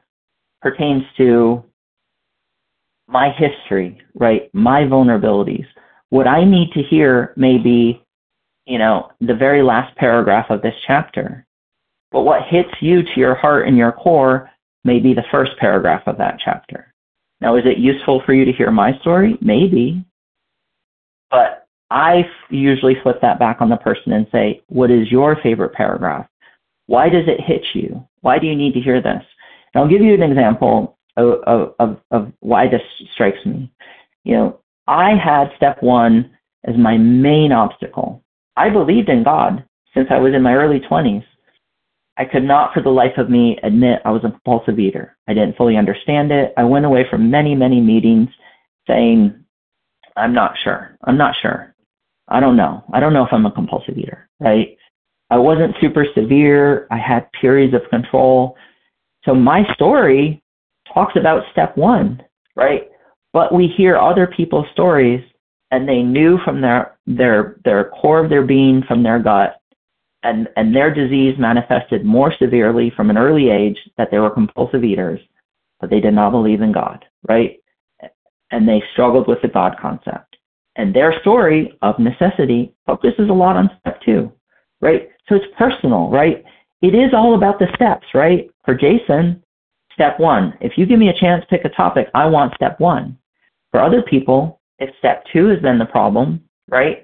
my history, right? My vulnerabilities. What I need to hear may be, the very last paragraph of this chapter. But what hits you to your heart and your core may be the first paragraph of that chapter. Now, is it useful for you to hear my story? Maybe. But I usually flip that back on the person and say, what is your favorite paragraph? Why does it hit you? Why do you need to hear this? And I'll give you an example of why this strikes me. I had step 1 as my main obstacle. I believed in God since I was in my early 20s. I could not for the life of me admit I was a compulsive eater. I didn't fully understand it. I went away from many, many meetings saying, I'm not sure. I don't know if I'm a compulsive eater, right? I wasn't super severe. I had periods of control. So my story talks about step 1, right? But we hear other people's stories and they knew from their core of their being, from their gut, and their disease manifested more severely from an early age that they were compulsive eaters, but they did not believe in God, right? And they struggled with the God concept. And their story of necessity focuses a lot on step 2, right? So it's personal, right? It is all about the steps, right? For Jason, step 1. If you give me a chance to pick a topic, I want step 1. For other people, if step 2 has been the problem, right?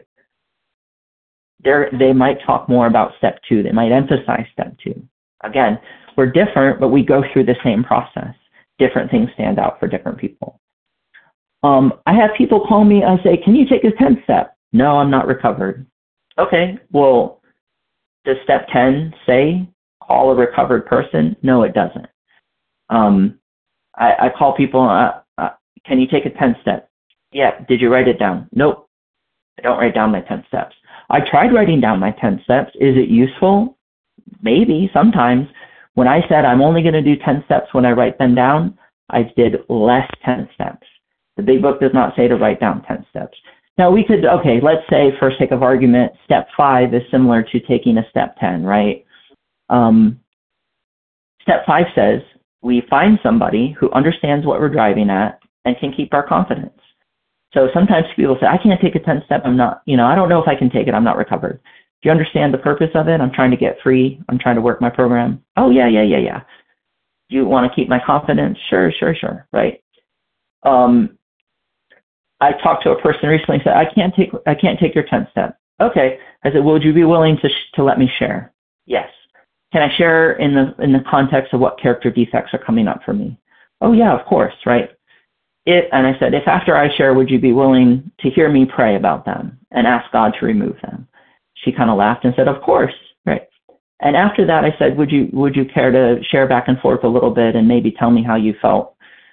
They might talk more about step 2. They might emphasize step 2. Again, we're different, but we go through the same process. Different things stand out for different people. I have people call me, I say, can you take a 10th step? No, I'm not recovered. Okay, well, does step 10 say call a recovered person? No, it doesn't. I call people, can you take a 10th step? Yeah, did you write it down? Nope, I don't write down my 10 steps. I tried writing down my 10 steps. Is it useful? Maybe, sometimes. When I said I'm only going to do 10 steps when I write them down, I did less 10 steps. The big book does not say to write down 10 steps. Now we could, okay, let's say for sake of argument, step 5 is similar to taking a step 10, right? Step 5 says we find somebody who understands what we're driving at and can keep our confidence. So sometimes people say, I can't take a 10 step. I'm not, I don't know if I can take it. I'm not recovered. Do you understand the purpose of it? I'm trying to get free. I'm trying to work my program. Oh, yeah. Do you want to keep my confidence? Sure. Right. I talked to a person recently and said, I can't take your 10th step. Okay. I said, well, would you be willing to let me share? Yes. Can I share in the context of what character defects are coming up for me? Oh, yeah, of course. Right. And I said, if after I share, would you be willing to hear me pray about them and ask God to remove them? She kind of laughed and said, of course, right. And after that, I said, would you care to share back and forth a little bit and maybe tell me how you felt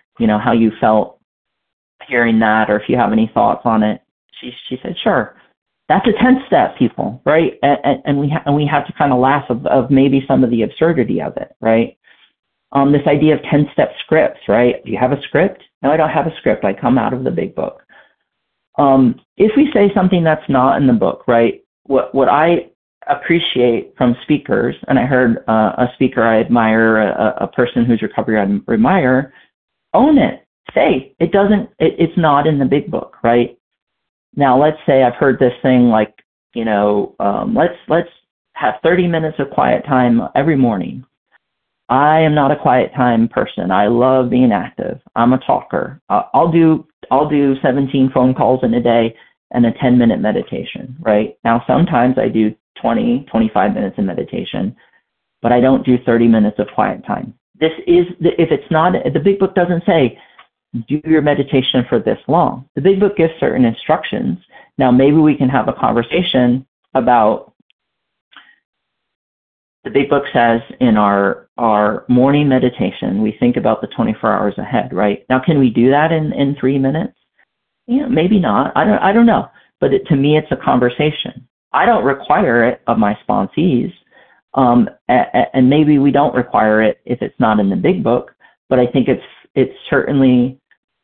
hearing that, or if you have any thoughts on it? She said, sure. That's a 10th step, people, right? And we have to kind of laugh of maybe some of the absurdity of it, right? This idea of 10-step scripts, right? Do you have a script? No, I don't have a script. I come out of the big book. If we say something that's not in the book, right? What I appreciate from speakers, and I heard a speaker I admire, a person who's recovery I admire, own it. Say it's not in the big book, right? Now let's say I've heard this thing like, let's have 30 minutes of quiet time every morning. I am not a quiet time person. I love being active. I'm a talker. I'll do 17 phone calls in a day and a 10-minute meditation, right? Now, sometimes I do 20, 25 minutes of meditation, but I don't do 30 minutes of quiet time. If it's not, the big book doesn't say, do your meditation for this long. The big book gives certain instructions. Now, maybe we can have a conversation about The big book says in our morning meditation, we think about the 24 hours ahead, right? Now, can we do that in 3 minutes? Yeah, maybe not. I don't know. But to me, it's a conversation. I don't require it of my sponsees, and maybe we don't require it if it's not in the big book. But I think it's certainly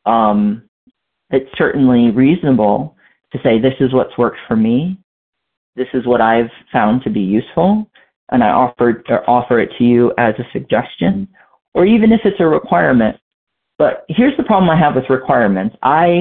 reasonable to say this is what's worked for me. This is what I've found to be useful, and I offer it to you as a suggestion, or even if it's a requirement. But here's the problem I have with requirements.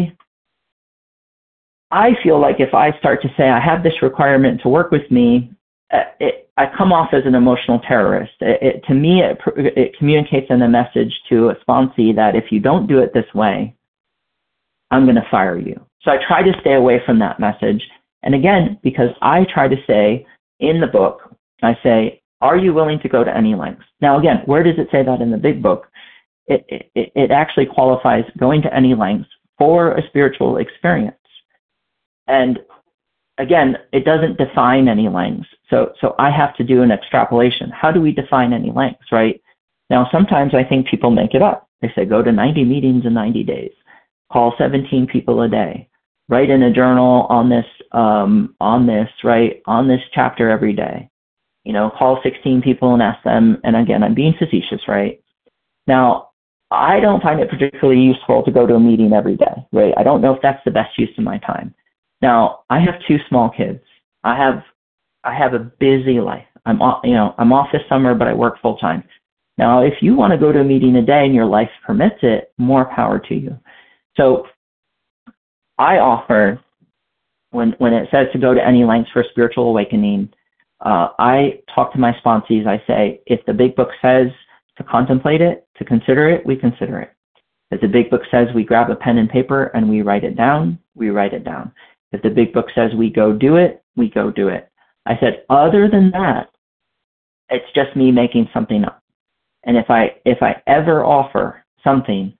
I feel like if I start to say I have this requirement to work with me, I come off as an emotional terrorist. To me, it communicates in a message to a sponsee that if you don't do it this way, I'm going to fire you. So I try to stay away from that message. And again, because I try to say in the book, I say, are you willing to go to any lengths? Now, again, where does it say that in the big book? It actually qualifies going to any lengths for a spiritual experience. And again, it doesn't define any lengths. So I have to do an extrapolation. How do we define any lengths, right? Now, sometimes I think people make it up. They say, go to 90 meetings in 90 days, call 17 people a day, write in a journal on this chapter every day, call 16 people and ask them. And again, I'm being facetious, right? Now, I don't find it particularly useful to go to a meeting every day, right? I don't know if that's the best use of my time. Now, I have 2 small kids. I have a busy life. I'm off this summer, but I work full time. Now, if you want to go to a meeting a day and your life permits it, more power to you. So I offer, when it says to go to any lengths for spiritual awakening, I talk to my sponsees. I say, if the big book says to contemplate it, to consider it, we consider it. If the big book says we grab a pen and paper and we write it down, we write it down. If the big book says we go do it, we go do it. I said, other than that, it's just me making something up. And if I ever offer something,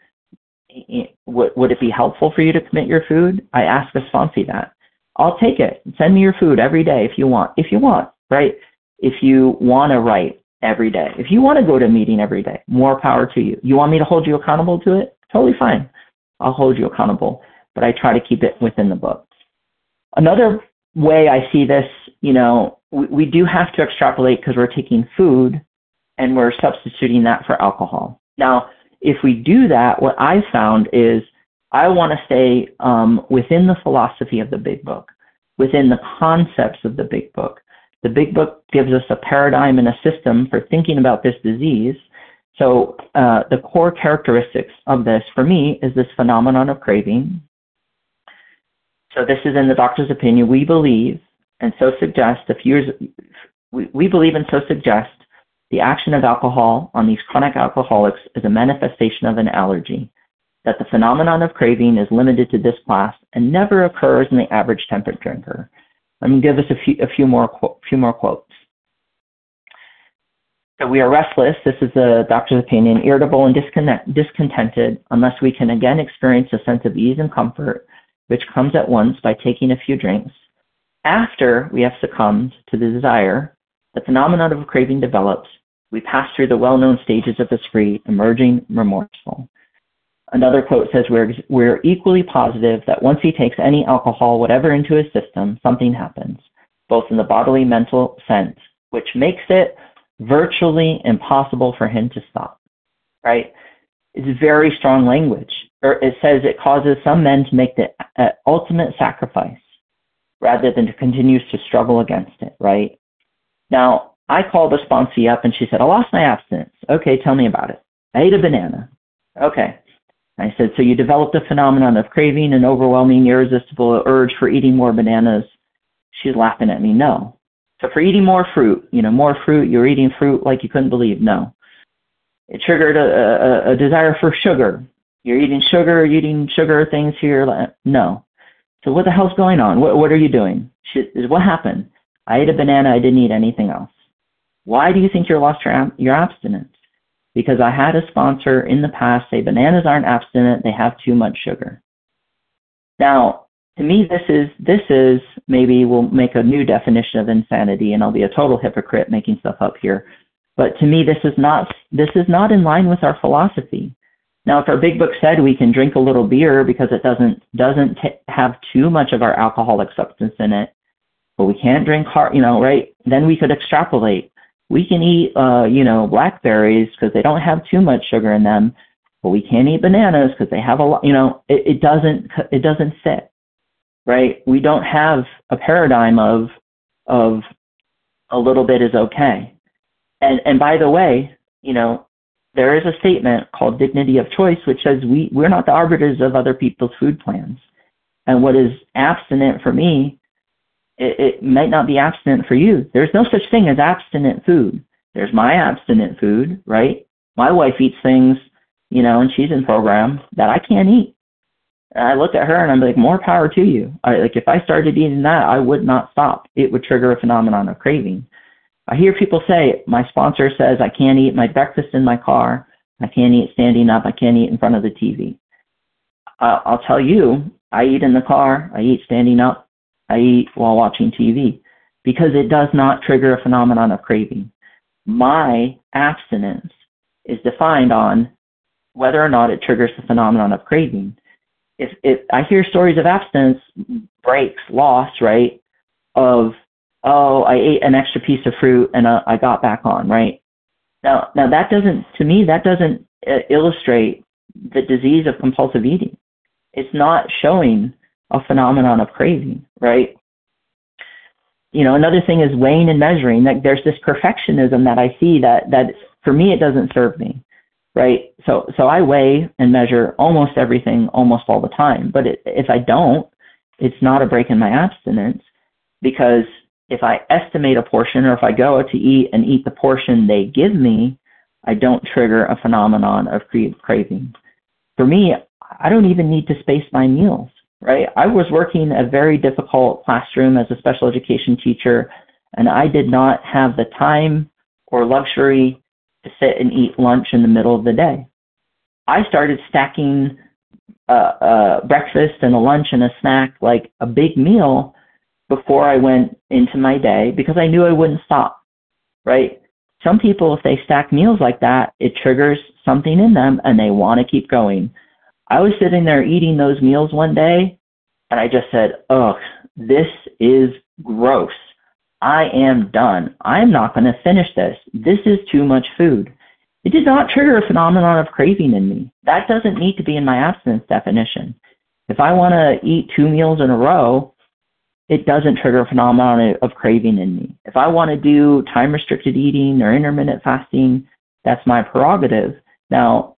would it be helpful for you to commit your food? I ask a sponsee that. I'll take it. Send me your food every day if you want. If you want, right? If you want to write every day. If you want to go to a meeting every day, more power to you. You want me to hold you accountable to it? Totally fine. I'll hold you accountable. But I try to keep it within the book. Another way I see this, we do have to extrapolate because we're taking food and we're substituting that for alcohol. Now, if we do that, what I found is I want to stay within the philosophy of the big book, within the concepts of the big book. The big book gives us a paradigm and a system for thinking about this disease. So the core characteristics of this, for me, is this phenomenon of craving. So this is in the doctor's opinion. We believe, and so suggest, we believe and so suggest the action of alcohol on these chronic alcoholics is a manifestation of an allergy, that the phenomenon of craving is limited to this class and never occurs in the average temperate drinker. Let me give us a few more quotes. So we are restless, this is the doctor's opinion, irritable and discontented unless we can again experience a sense of ease and comfort, which comes at once by taking a few drinks. After we have succumbed to the desire, the phenomenon of craving develops. We pass through the well-known stages of the spree, emerging remorseful. Another quote says, we're equally positive that once he takes any alcohol, whatever, into his system, something happens, both in the bodily, mental sense, which makes it virtually impossible for him to stop, right? It's very strong language. It says it causes some men to make the ultimate sacrifice rather than to continue to struggle against it, right? Now, I called the sponsee up and she said, I lost my abstinence. Okay, tell me about it. I ate a banana. Okay. I said, so you developed a phenomenon of craving and overwhelming, irresistible urge for eating more bananas. She's laughing at me. No. So for eating more fruit, you're eating fruit like you couldn't believe. No. It triggered a desire for sugar. You're eating sugar things here. No. So what the hell's going on? What are you doing? What happened? I ate a banana. I didn't eat anything else. Why do you think you lost your abstinence? Because I had a sponsor in the past say bananas aren't abstinent. They have too much sugar. Now, To me, this is maybe we'll make a new definition of insanity, and I'll be a total hypocrite making stuff up here. But to me, this is not in line with our philosophy. Now, if our big book said we can drink a little beer because it doesn't have too much of our alcoholic substance in it, but we can't drink right? Then we could extrapolate. We can eat, blackberries because they don't have too much sugar in them, but we can't eat bananas because they have a lot. It doesn't fit, right? We don't have a paradigm of a little bit is okay. And by the way, there is a statement called dignity of choice, which says we're not the arbiters of other people's food plans. And what is abstinent for me, it might not be abstinent for you. There's no such thing as abstinent food. There's my abstinent food, right? My wife eats things, and she's in program that I can't eat. And I look at her and I'm like, more power to you. If I started eating that, I would not stop. It would trigger a phenomenon of craving. I hear people say, my sponsor says I can't eat my breakfast in my car. I can't eat standing up. I can't eat in front of the TV. I'll tell you, I eat in the car. I eat standing up. I eat while watching TV because it does not trigger a phenomenon of craving. My abstinence is defined on whether or not it triggers the phenomenon of craving. If I hear stories of abstinence, breaks, loss, right, of, I ate an extra piece of fruit and I got back on, right? Now that doesn't illustrate the disease of compulsive eating. It's not showing a phenomenon of craving, right? Another thing is weighing and measuring. Like there's this perfectionism that I see that for me, it doesn't serve me, right? So I weigh and measure almost everything almost all the time. But if I don't, it's not a break in my abstinence, because if I estimate a portion or if I go out to eat and eat the portion they give me, I don't trigger a phenomenon of craving. For me, I don't even need to space my meals, right? I was working a very difficult classroom as a special education teacher, and I did not have the time or luxury to sit and eat lunch in the middle of the day. I started stacking breakfast and a lunch and a snack, like a big meal, before I went into my day, because I knew I wouldn't stop, right? Some people, if they stack meals like that, it triggers something in them and they want to keep going. I was sitting there eating those meals one day and I just said, this is gross. I am done. I'm not going to finish this. This is too much food. It did not trigger a phenomenon of craving in me. That doesn't need to be in my abstinence definition. If I want to eat 2 meals in a row, it doesn't trigger a phenomenon of craving in me. If I want to do time-restricted eating or intermittent fasting, that's my prerogative. Now,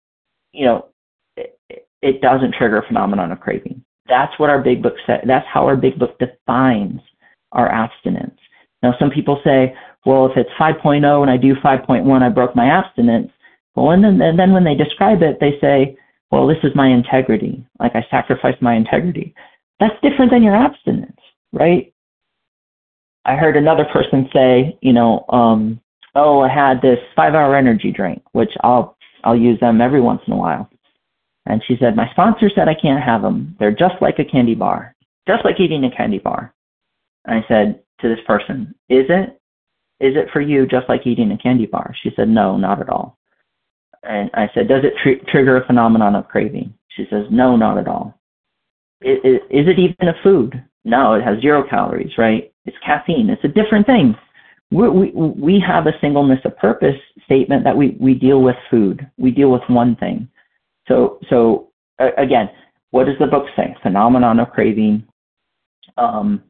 it doesn't trigger a phenomenon of craving. That's what our big book said. That's how our big book defines our abstinence. Now, some people say, well, if it's 5.0 and I do 5.1, I broke my abstinence. Well, and then when they describe it, they say, well, this is my integrity. Like I sacrificed my integrity. That's different than your abstinence, right? I heard another person say, I had this 5-hour energy drink, which I'll use them every once in a while. And she said, my sponsor said I can't have them. They're just like a candy bar, just like eating a candy bar. And I said to this person, is it for you just like eating a candy bar? She said, no, not at all. And I said, does it trigger a phenomenon of craving? She says, no, not at all. Is it even a food? No, it has 0 calories, right? It's caffeine. It's a different thing. We have a singleness of purpose statement that we deal with food. We deal with one thing. So again, what does the book say? Phenomenon of craving, and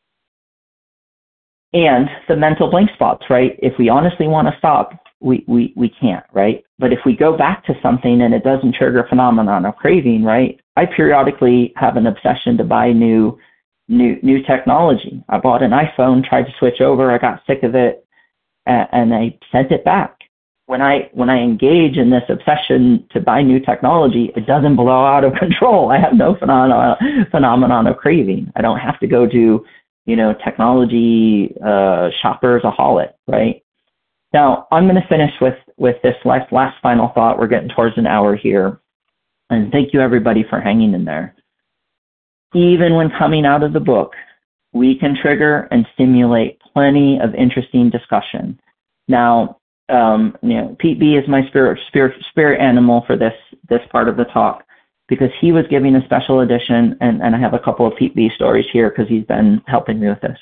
the mental blank spots, right? If we honestly want to stop, we can't, right? But if we go back to something and it doesn't trigger a phenomenon of craving, right? I periodically have an obsession to buy new technology. I bought an iPhone, tried to switch over, I got sick of it, and I sent it back. When I engage in this obsession to buy new technology, it doesn't blow out of control. I have no phenomenon of craving. I don't have to go to, technology shoppersaholic, right? Now, I'm going to finish with this last final thought. We're getting towards an hour here. And thank you, everybody, for hanging in there. even when coming out of the book, we can trigger and stimulate plenty of interesting discussion. Now, Pete B is my spirit animal for this part of the talk, because he was giving a special edition, and I have a couple of Pete B stories here because he's been helping me with this.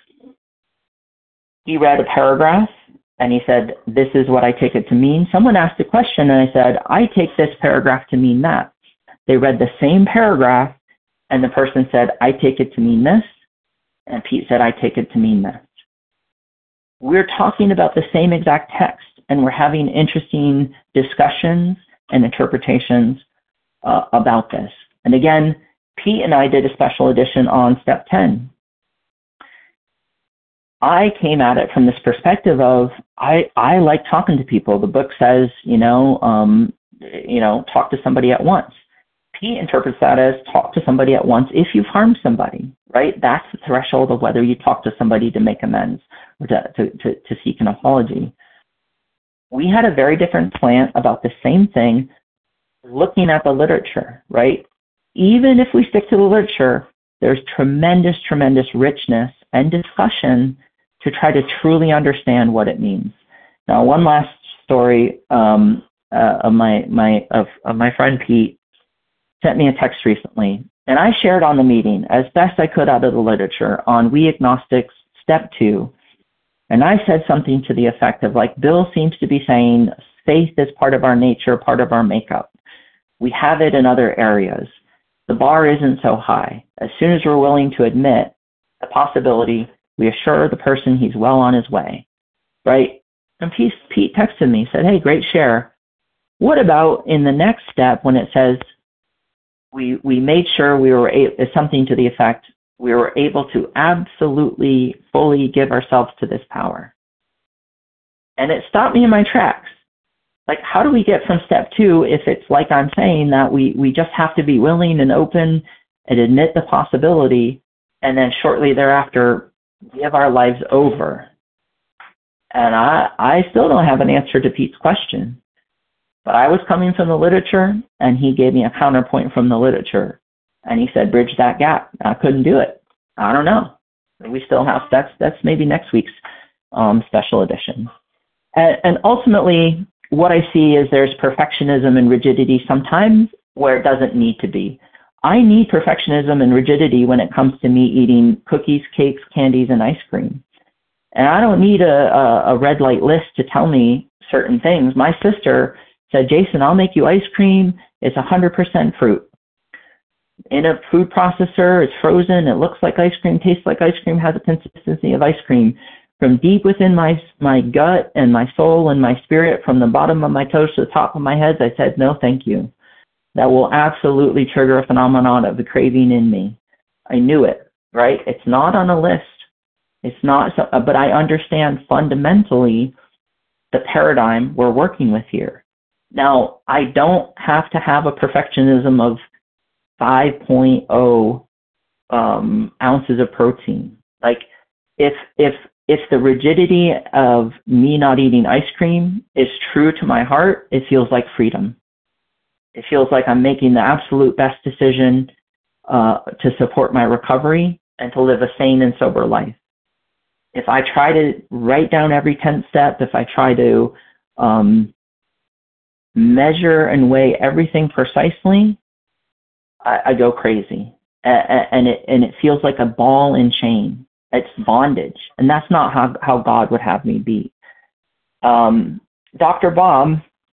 He read a paragraph and he said, "This is what I take it to mean." Someone asked a question and I said, "I take this paragraph to mean that." They read the same paragraph and the person said, "I take it to mean this." And Pete said, "I take it to mean this." We're talking about the same exact text, and we're having interesting discussions and interpretations about this. And again, Pete and I did a special edition on step 10. I came at it from this perspective of I like talking to people. The book says, talk to somebody at once. Pete interprets that as talk to somebody at once if you've harmed somebody, right? That's the threshold of whether you talk to somebody to make amends or to seek an apology. We had a very different slant about the same thing, looking at the literature, right? Even if we stick to the literature, there's tremendous, tremendous richness and discussion to try to truly understand what it means. Now, one last story of my friend Pete sent me a text recently, and I shared on the meeting as best I could out of the literature on We Agnostics Step 2, and I said something to the effect of, like, Bill seems to be saying faith is part of our nature, part of our makeup. We have it in other areas. The bar isn't so high. As soon as we're willing to admit the possibility, we assure the person he's well on his way, right? And Pete texted me, said, "Hey, great share. What about in the next step when it says we made sure we were something to the effect we were able to absolutely fully give ourselves to this power?" And it stopped me in my tracks. Like, how do we get from step 2 if it's like I'm saying that we just have to be willing and open and admit the possibility, and then shortly thereafter give our lives over? And I still don't have an answer to Pete's question. But I was coming from the literature, and he gave me a counterpoint from the literature. And he said, bridge that gap. I couldn't do it. I don't know. We still have, that's maybe next week's special edition. And ultimately, what I see is there's perfectionism and rigidity sometimes where it doesn't need to be. I need perfectionism and rigidity when it comes to me eating cookies, cakes, candies, and ice cream. And I don't need a red light list to tell me certain things. My sister said, "Jason, I'll make you ice cream. It's 100% fruit. In a food processor, it's frozen. It looks like ice cream, tastes like ice cream, has a consistency of ice cream. From deep within my gut and my soul and my spirit, from the bottom of my toes to the top of my head, I said, no, thank you. That will absolutely trigger a phenomenon of the craving in me." I knew it, right? It's not on a list. It's not, but I understand fundamentally the paradigm we're working with here. Now, I don't have to have a perfectionism of 5.0 ounces of protein. Like, if the rigidity of me not eating ice cream is true to my heart, it feels like freedom. It feels like I'm making the absolute best decision to support my recovery and to live a sane and sober life. If I try to write down every 10th step, if I try to measure and weigh everything precisely, I go crazy. And it feels like a ball and chain. It's bondage. And that's not how God would have me be. Dr. Bob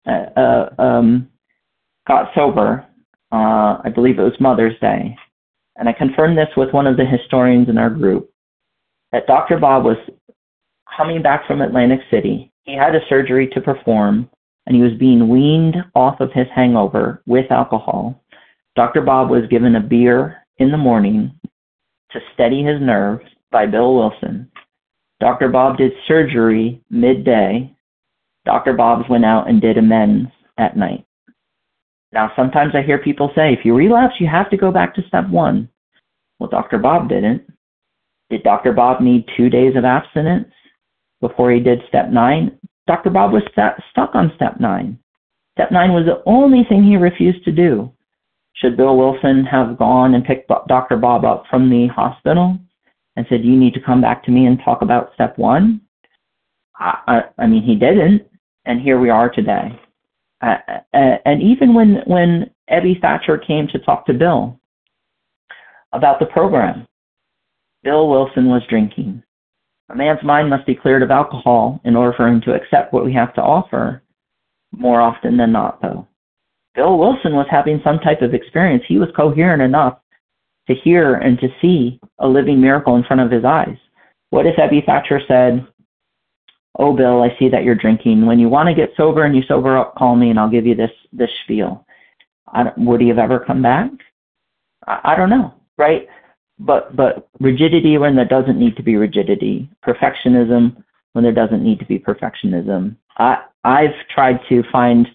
got sober, I believe it was Mother's Day. And I confirmed this with one of the historians in our group, that Dr. Bob was coming back from Atlantic City. He had a surgery to perform, and he was being weaned off of his hangover with alcohol. Dr. Bob was given a beer in the morning to steady his nerves by Bill Wilson. Dr. Bob did surgery midday. Dr. Bob went out and did amends at night. Now, sometimes I hear people say, if you relapse, you have to go back to step 1. Well, Dr. Bob didn't. Did Dr. Bob need 2 days of abstinence before he did step 9? Dr. Bob was stuck on step 9. Step 9 was the only thing he refused to do. Should Bill Wilson have gone and picked Dr. Bob up from the hospital and said, you need to come back to me and talk about step one? I mean, he didn't, and here we are today. And even when Ebby Thatcher came to talk to Bill about the program, Bill Wilson was drinking. A man's mind must be cleared of alcohol in order for him to accept what we have to offer, more often than not, though. Bill Wilson was having some type of experience. He was coherent enough to hear and to see a living miracle in front of his eyes. What if Ebby Thatcher said, oh, Bill, I see that you're drinking. When you want to get sober and you sober up, call me and I'll give you this spiel. Would he have ever come back? I don't know, right? But rigidity when there doesn't need to be rigidity. Perfectionism when there doesn't need to be perfectionism. I've tried to find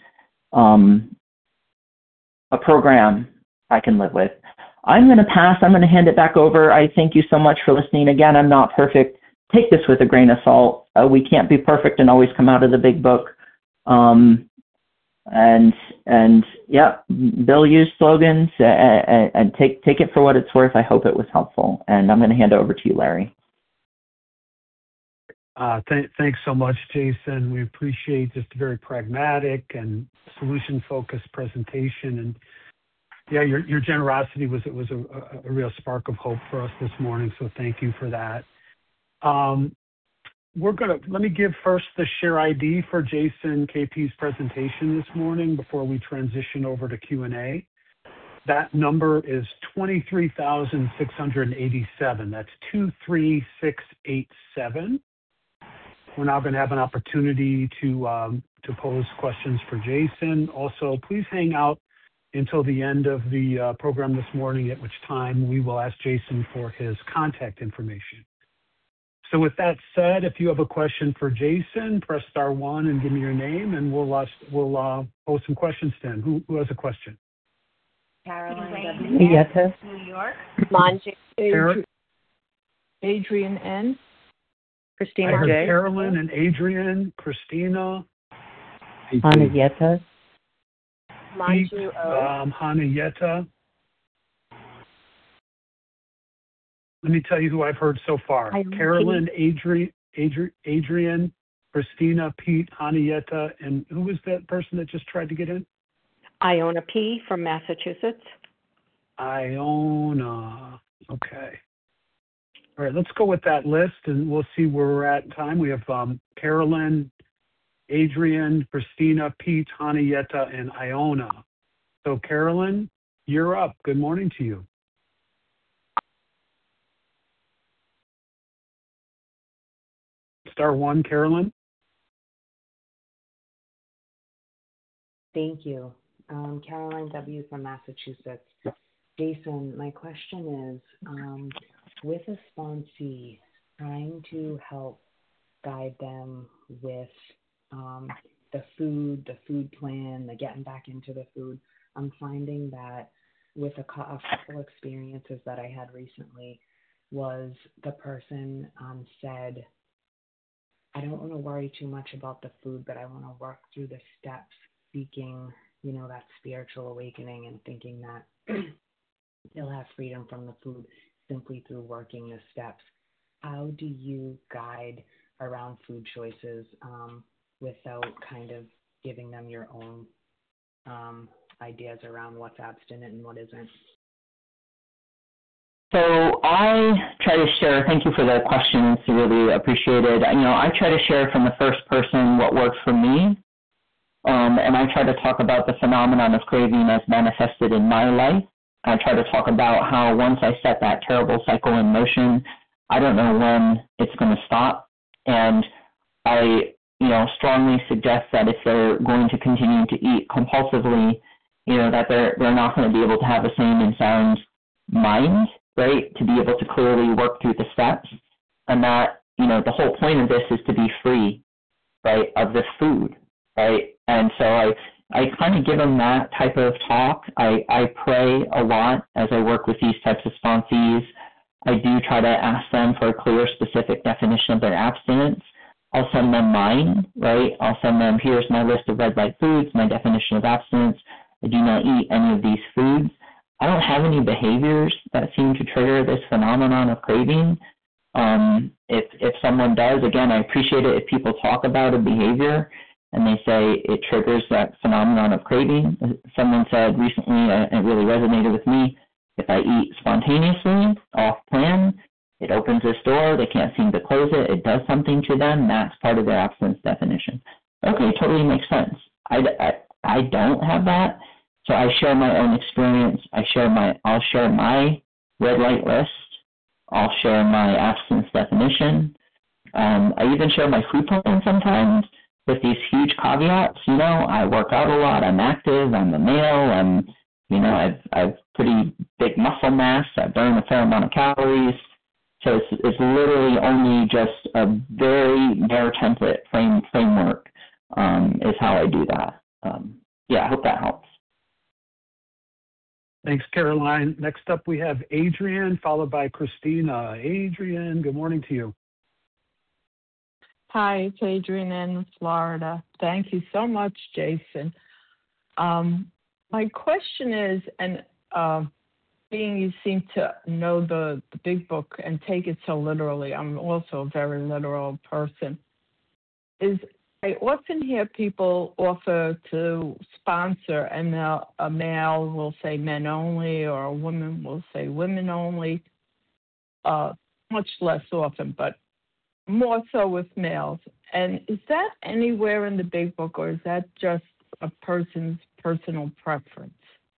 a program I can live with. I'm going to pass. I'm going to hand it back over. I thank you so much for listening. Again, I'm not perfect. Take this with a grain of salt. We can't be perfect and always come out of the big book. And yeah, Bill used slogans and take it for what it's worth. I hope it was helpful. And I'm going to hand it over to you, Larry. Thanks so much, Jason. We appreciate just a very pragmatic and solution-focused presentation. And yeah, your generosity was a real spark of hope for us this morning. So thank you for that. Let me give first the share ID for Jason KP's presentation this morning before we transition over to Q&A. That number is 23,687. That's 23687. We're now going to have an opportunity to pose questions for Jason. Also, please hang out until the end of the program this morning, at which time we will ask Jason for his contact information. So with that said, if you have a question for Jason, press star one and give me your name, and we'll pose some questions then. Who has a question? Caroline W. New York. Adrian N. Christina I J. heard Carolyn and Adrian, Christina. Hanayeta. Manju O. Hanayeta. Let me tell you who I've heard so far. Carolyn, Adrian, Christina, Pete, Hanayeta, and who was that person that just tried to get in? Iona P. from Massachusetts. Iona. Okay. All right, let's go with that list, and we'll see where we're at in time. We have Carolyn, Adrian, Christina, Pete, Hanayeta, and Iona. So, Carolyn, you're up. Good morning to you. Star one, Carolyn. Thank you. Caroline W. from Massachusetts. Jason, my question is, with a sponsee, trying to help guide them with the food plan, the getting back into the food, I'm finding that with a couple experiences that I had recently was the person said, I don't want to worry too much about the food, but I want to work through the steps, seeking, that spiritual awakening and thinking that they'll have freedom from the food simply through working the steps. How do you guide around food choices without kind of giving them your own ideas around what's abstinent and what isn't? So I try to share, thank you for the question, it's really appreciated. I try to share from the first person what works for me, and I try to talk about the phenomenon of craving as manifested in my life. I try to talk about how once I set that terrible cycle in motion, I don't know when it's going to stop. And I, strongly suggest that if they're going to continue to eat compulsively, that they're not going to be able to have a sane and sound mind, right, to be able to clearly work through the steps. And that, the whole point of this is to be free, right, of this food, right? And so I kind of give them that type of talk. I pray a lot as I work with these types of sponsees. I do try to ask them for a clear, specific definition of their abstinence. I'll send them mine, right? I'll send them, here's my list of red light foods, my definition of abstinence. I do not eat any of these foods. I don't have any behaviors that seem to trigger this phenomenon of craving. If someone does, again, I appreciate it if people talk about a behavior and they say it triggers that phenomenon of craving. Someone said recently, it really resonated with me, if I eat spontaneously, off plan, it opens this door, they can't seem to close it, it does something to them, that's part of their abstinence definition. Okay, totally makes sense. I don't have that, so I share my own experience. I'll share my red light list. I'll share my abstinence definition. I even share my food plan sometimes with these huge caveats. I work out a lot. I'm active. I'm a male. I've pretty big muscle mass. I burn a fair amount of calories. So it's literally only just a very bare template framework is how I do that. I hope that helps. Thanks, Caroline. Next up, we have Adrienne, followed by Christina. Adrienne, good morning to you. Hi, it's Adrienne in Florida. Thank you so much, Jason. My question is, and being you seem to know the big book and take it so literally, I'm also a very literal person, is I often hear people offer to sponsor, and a male will say men only, or a woman will say women only, much less often, but more so with males. And is that anywhere in the big book, or is that just a person's personal preference?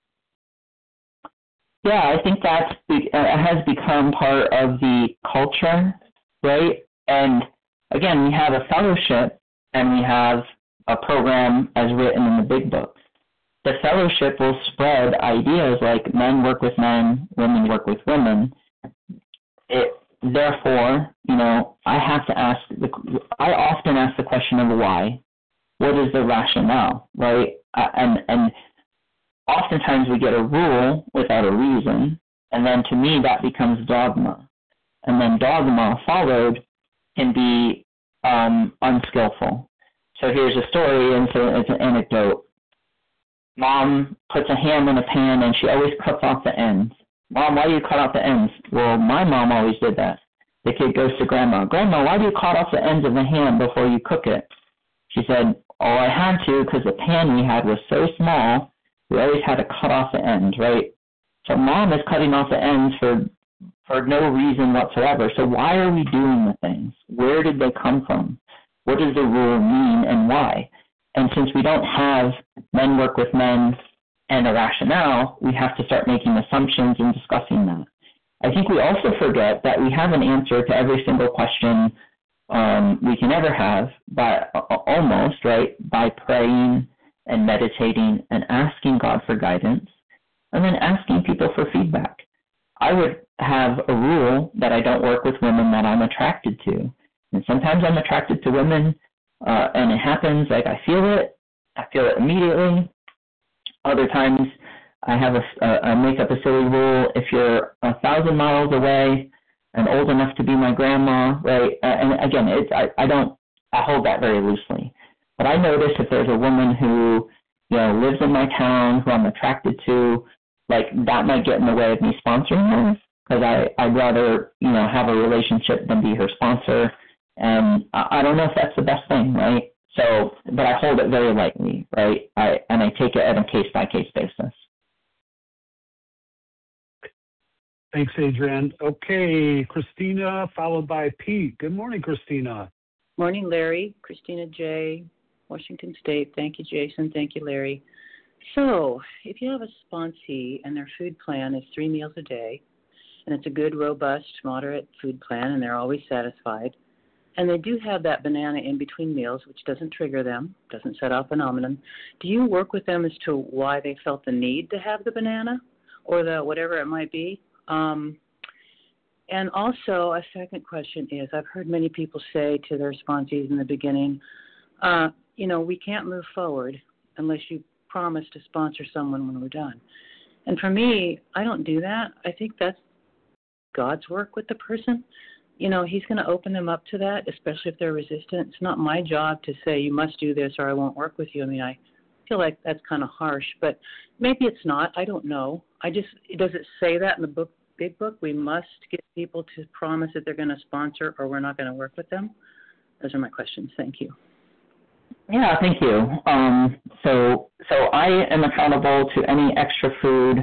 Yeah, I think that has become part of the culture, right? And again, we have a fellowship and we have a program as written in the big book. The fellowship will spread ideas like men work with men, women work with women. Therefore, I often ask the question of why. What is the rationale, right? And oftentimes we get a rule without a reason, and then to me that becomes dogma. And then dogma followed can be unskillful. So here's a story, and so it's an anecdote. Mom puts a ham in a pan, and she always cuts off the ends. Mom, why do you cut off the ends? Well, my mom always did that. The kid goes to Grandma. Grandma, why do you cut off the ends of the ham before you cook it? She said, oh, I had to because the pan we had was so small, we always had to cut off the ends, right? So Mom is cutting off the ends for no reason whatsoever. So why are we doing the things? Where did they come from? What does the rule mean and why? And since we don't have men work with men and a rationale, we have to start making assumptions and discussing that. I think we also forget that we have an answer to every single question we can ever have by praying and meditating and asking God for guidance and then asking people for feedback. I would have a rule that I don't work with women that I'm attracted to. And sometimes I'm attracted to women and it happens, like I feel it immediately. Other times I make up a silly rule. If you're 1,000 miles away and old enough to be my grandma, right? And again, I hold that very loosely. But I notice if there's a woman who, lives in my town who I'm attracted to, like that might get in the way of me sponsoring her because I'd rather, have a relationship than be her sponsor. And I don't know if that's the best thing, right? So, but I hold it very lightly, right? I take it on a case-by-case basis. Thanks, Adrienne. Okay, Christina, followed by Pete. Good morning, Christina. Morning, Larry. Christina J., Washington State. Thank you, Jason. Thank you, Larry. So, if you have a sponsee and their food plan is 3 meals a day, and it's a good, robust, moderate food plan, and they're always satisfied, and they do have that banana in between meals, which doesn't trigger them, doesn't set off phenomenon, do you work with them as to why they felt the need to have the banana or the whatever it might be? And also, a second question is, I've heard many people say to their sponsees in the beginning, we can't move forward unless you promise to sponsor someone when we're done. And for me, I don't do that. I think that's God's work with the person. He's going to open them up to that, especially if they're resistant. It's not my job to say, you must do this or I won't work with you. I mean, feel like that's kind of harsh, but maybe it's not. I don't know. Does it say that in the book, big book? We must get people to promise that they're going to sponsor or we're not going to work with them? Those are my questions. Thank you. Yeah, thank you. So I am accountable to any extra food.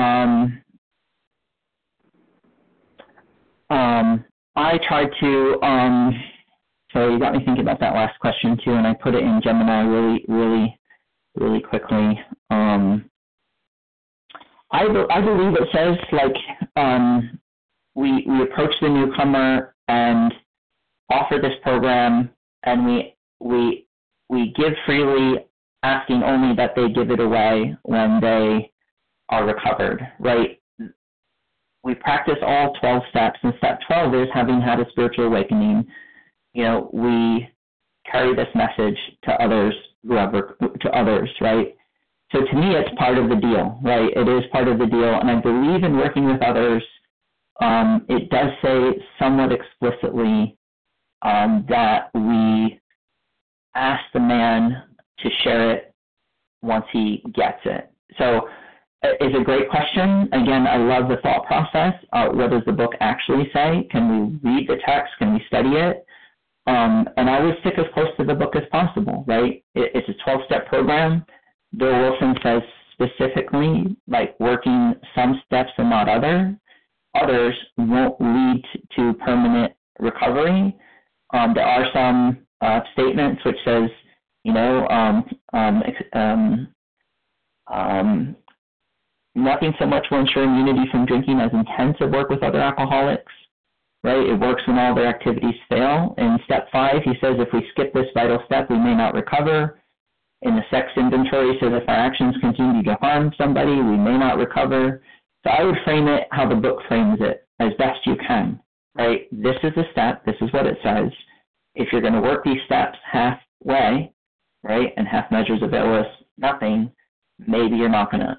I try to, so you got me thinking about that last question too, and I put it in Gemini really quickly. I believe it says we approach the newcomer and offer this program, and we give freely, asking only that they give it away when they are recovered, right? We practice all 12 steps, and step 12 is having had a spiritual awakening. We carry this message to others, right? So to me, it's part of the deal, right? It is part of the deal, and I believe in working with others. It does say somewhat explicitly that we ask the man to share it once he gets it. So it's a great question. Again, I love the thought process. What does the book actually say? Can we read the text? Can we study it? And I would stick as close to the book as possible, right? It's a 12-step program. Bill Wilson says specifically, working some steps and not others won't lead to permanent recovery. There are some statements which says, nothing so much will ensure immunity from drinking as intensive work with other alcoholics, right? It works when all their activities fail. In step 5, he says, if we skip this vital step, we may not recover. In the sex inventory, he says, if our actions continue to harm somebody, we may not recover. So I would frame it how the book frames it, as best you can, right? This is a step. This is what it says. If you're going to work these steps halfway, right, and half measures avail us nothing, maybe you're not gonna,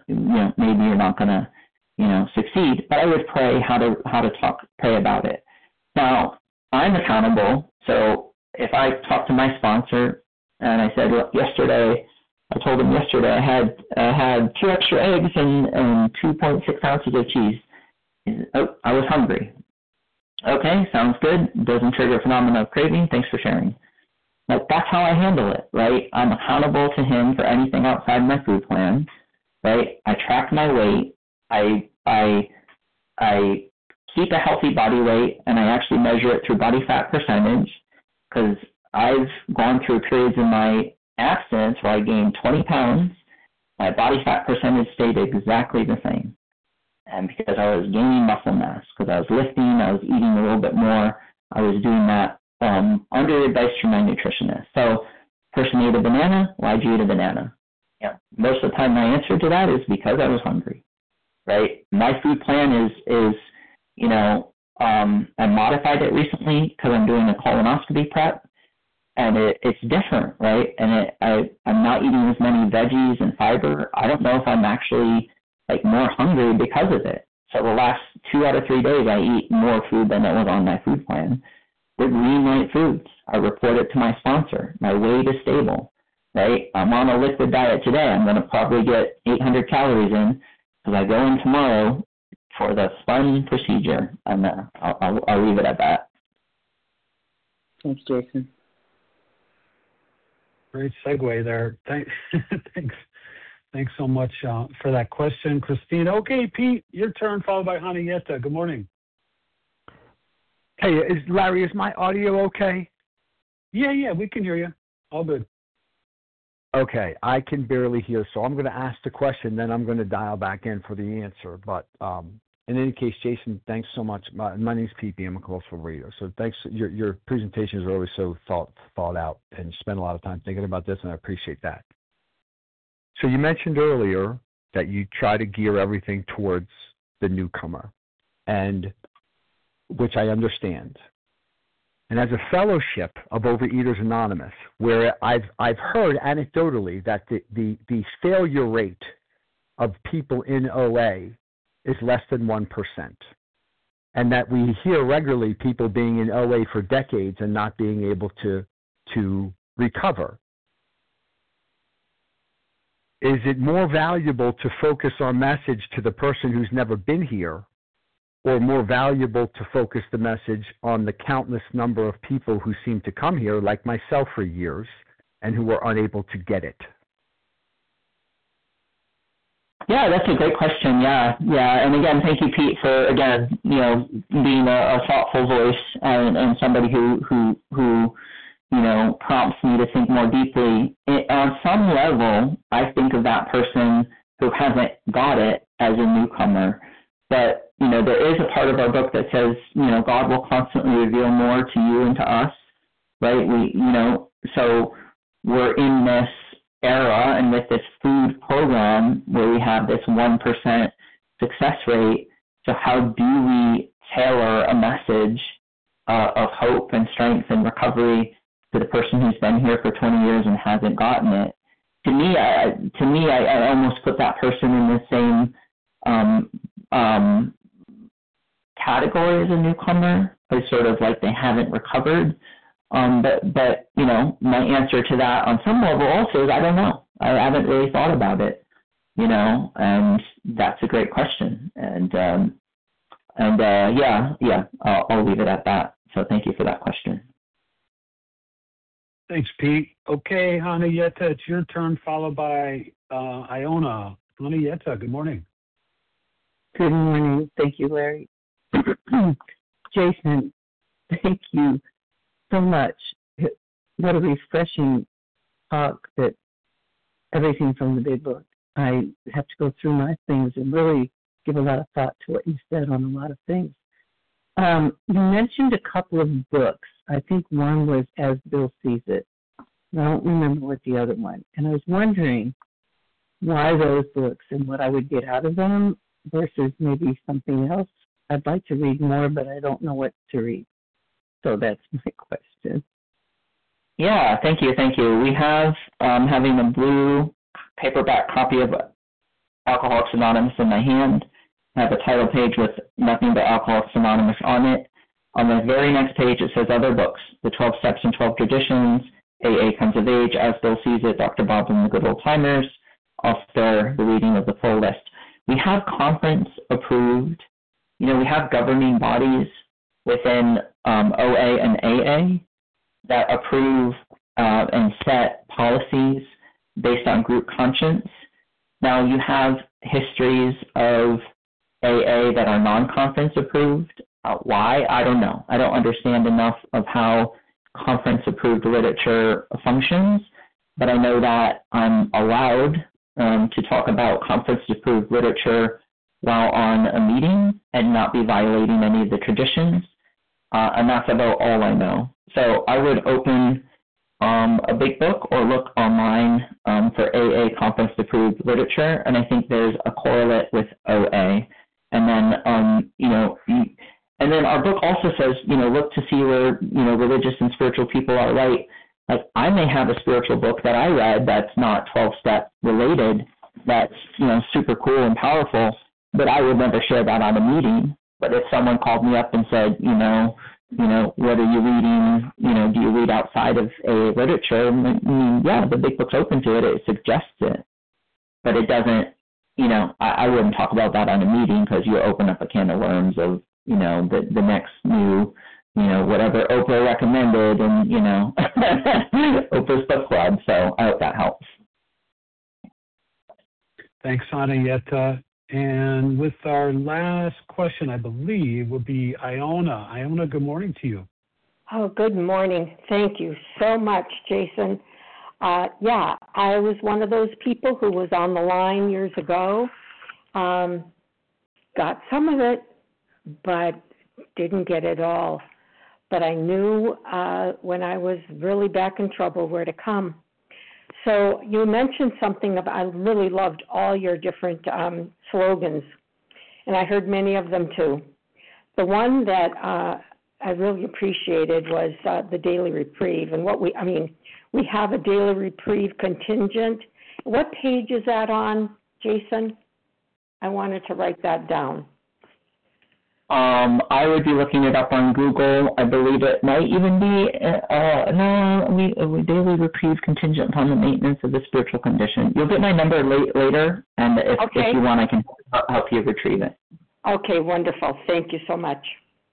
succeed. But I would pray pray about it. Now, I'm accountable. So if I talk to my sponsor and I said, look, I told him yesterday I had 2 extra eggs and 2.6 ounces of cheese. I was hungry. Okay, sounds good. Doesn't trigger a phenomenon of craving. Thanks for sharing. That's how I handle it, right? I'm accountable to him for anything outside my food plan, right? I track my weight. I keep a healthy body weight, and I actually measure it through body fat percentage, because I've gone through periods in my abstinence where I gained 20 pounds. My body fat percentage stayed exactly the same. And because I was gaining muscle mass, because I was lifting, I was eating a little bit more, I was doing that under advice from my nutritionist. So, person ate a banana, why'd you eat a banana? Yeah, most of the time my answer to that is because I was hungry, right? My food plan is I modified it recently because I'm doing a colonoscopy prep, and it's different, right? And I'm not eating as many veggies and fiber. I don't know if I'm actually more hungry because of it. So the last 2 out of 3 days I eat more food than that was on my food plan. They're green light foods. I report it to my sponsor. My weight is stable, right? I'm on a liquid diet today. I'm going to probably get 800 calories in because I go in tomorrow for the spun procedure, and I'll leave it at that. Thanks, Jason. Great segue there. Thanks so much for that question, Christina. Okay, Pete, your turn, followed by Henrietta. Good morning. Hey, Larry, is my audio okay? Yeah, we can hear you. All good. Okay, I can barely hear, so I'm going to ask the question, then I'm going to dial back in for the answer. But in any case, Jason, thanks so much. My name's Pete B. I'm a cultural reader. So thanks. Your presentations are always so thought out, and you spend a lot of time thinking about this, and I appreciate that. So you mentioned earlier that you try to gear everything towards the newcomer, and which I understand. And as a fellowship of Overeaters Anonymous, where I've heard anecdotally that the failure rate of people in OA is less than 1%, and that we hear regularly people being in OA for decades and not being able to recover. is it more valuable to focus our message to the person who's never been here, or more valuable to focus the message on the countless number of people who seem to come here, like myself for years, and who were unable to get it? Yeah, that's a great question. Yeah. And again, thank you, Pete, for again, being a thoughtful voice and somebody who prompts me to think more deeply. On some level, I think of that person who hasn't got it as a newcomer. But there is a part of our book that says, God will constantly reveal more to you and to us, right? So we're in this era and with this food program where we have this 1% success rate. So how do we tailor a message of hope and strength and recovery to the person who's been here for 20 years and hasn't gotten it? To me, I almost put that person in the same category as a newcomer, as sort of like they haven't recovered. But my answer to that on some level also is I don't know. I haven't really thought about it, and that's a great question. I'll leave it at that. So thank you for that question. Thanks, Pete. Okay, Hanayeta, it's your turn, followed by Iona. Hanayeta, good morning. Good morning. Thank you, Larry. Jason, thank you so much. What a refreshing talk, that everything from the big book. I have to go through my things and really give a lot of thought to what you said on a lot of things. You mentioned a couple of books. I think one was As Bill Sees It. I don't remember what the other one. And I was wondering why those books and what I would get out of them versus maybe something else. I'd like to read more, but I don't know what to read. So that's my question. Yeah, thank you. We have having a blue paperback copy of Alcoholics Anonymous in my hand. I have a title page with nothing but Alcoholics Anonymous on it. On the very next page, it says Other Books, The 12 Steps and 12 Traditions, AA Comes of Age, As Bill Sees It, Dr. Bob and the Good Old Timers. I'll spare the reading of the full list. We have conference approved. We have governing bodies within OA and AA that approve and set policies based on group conscience. Now, you have histories of AA that are non-conference approved. Why? I don't know. I don't understand enough of how conference-approved literature functions, but I know that I'm allowed to talk about conference-approved literature while on a meeting and not be violating any of the traditions, and that's about all I know. So I would open a big book or look online for AA conference-approved literature, and I think there's a correlate with OA. And then, and then our book also says, look to see where, religious and spiritual people are right. Like, I may have a spiritual book that I read that's not 12-step related, that's, super cool and powerful, but I would never share that on a meeting. But if someone called me up and said, what are you reading? Do you read outside of AA literature? Yeah, the big book's open to it. It suggests it. But it doesn't, I wouldn't talk about that on a meeting, because you open up a can of worms of, the next new, whatever Oprah recommended and, Oprah's book club. So I hope that helps. Thanks, Hanayeta. And with our last question, I believe, will be Iona. Iona, good morning to you. Oh, good morning. Thank you so much, Jason. I was one of those people who was on the line years ago. Got some of it, but didn't get it all. But I knew when I was really back in trouble where to come. So you mentioned something about, I really loved all your different slogans, and I heard many of them too. The one that I really appreciated was the Daily Reprieve, and we have a Daily Reprieve contingent. What page is that on, Jason? I wanted to write that down. I would be looking it up on Google. I believe it might even be we daily reprieve contingent upon the maintenance of the spiritual condition. You'll get my number later, and if you want, I can help you retrieve it. Okay, wonderful. Thank you so much.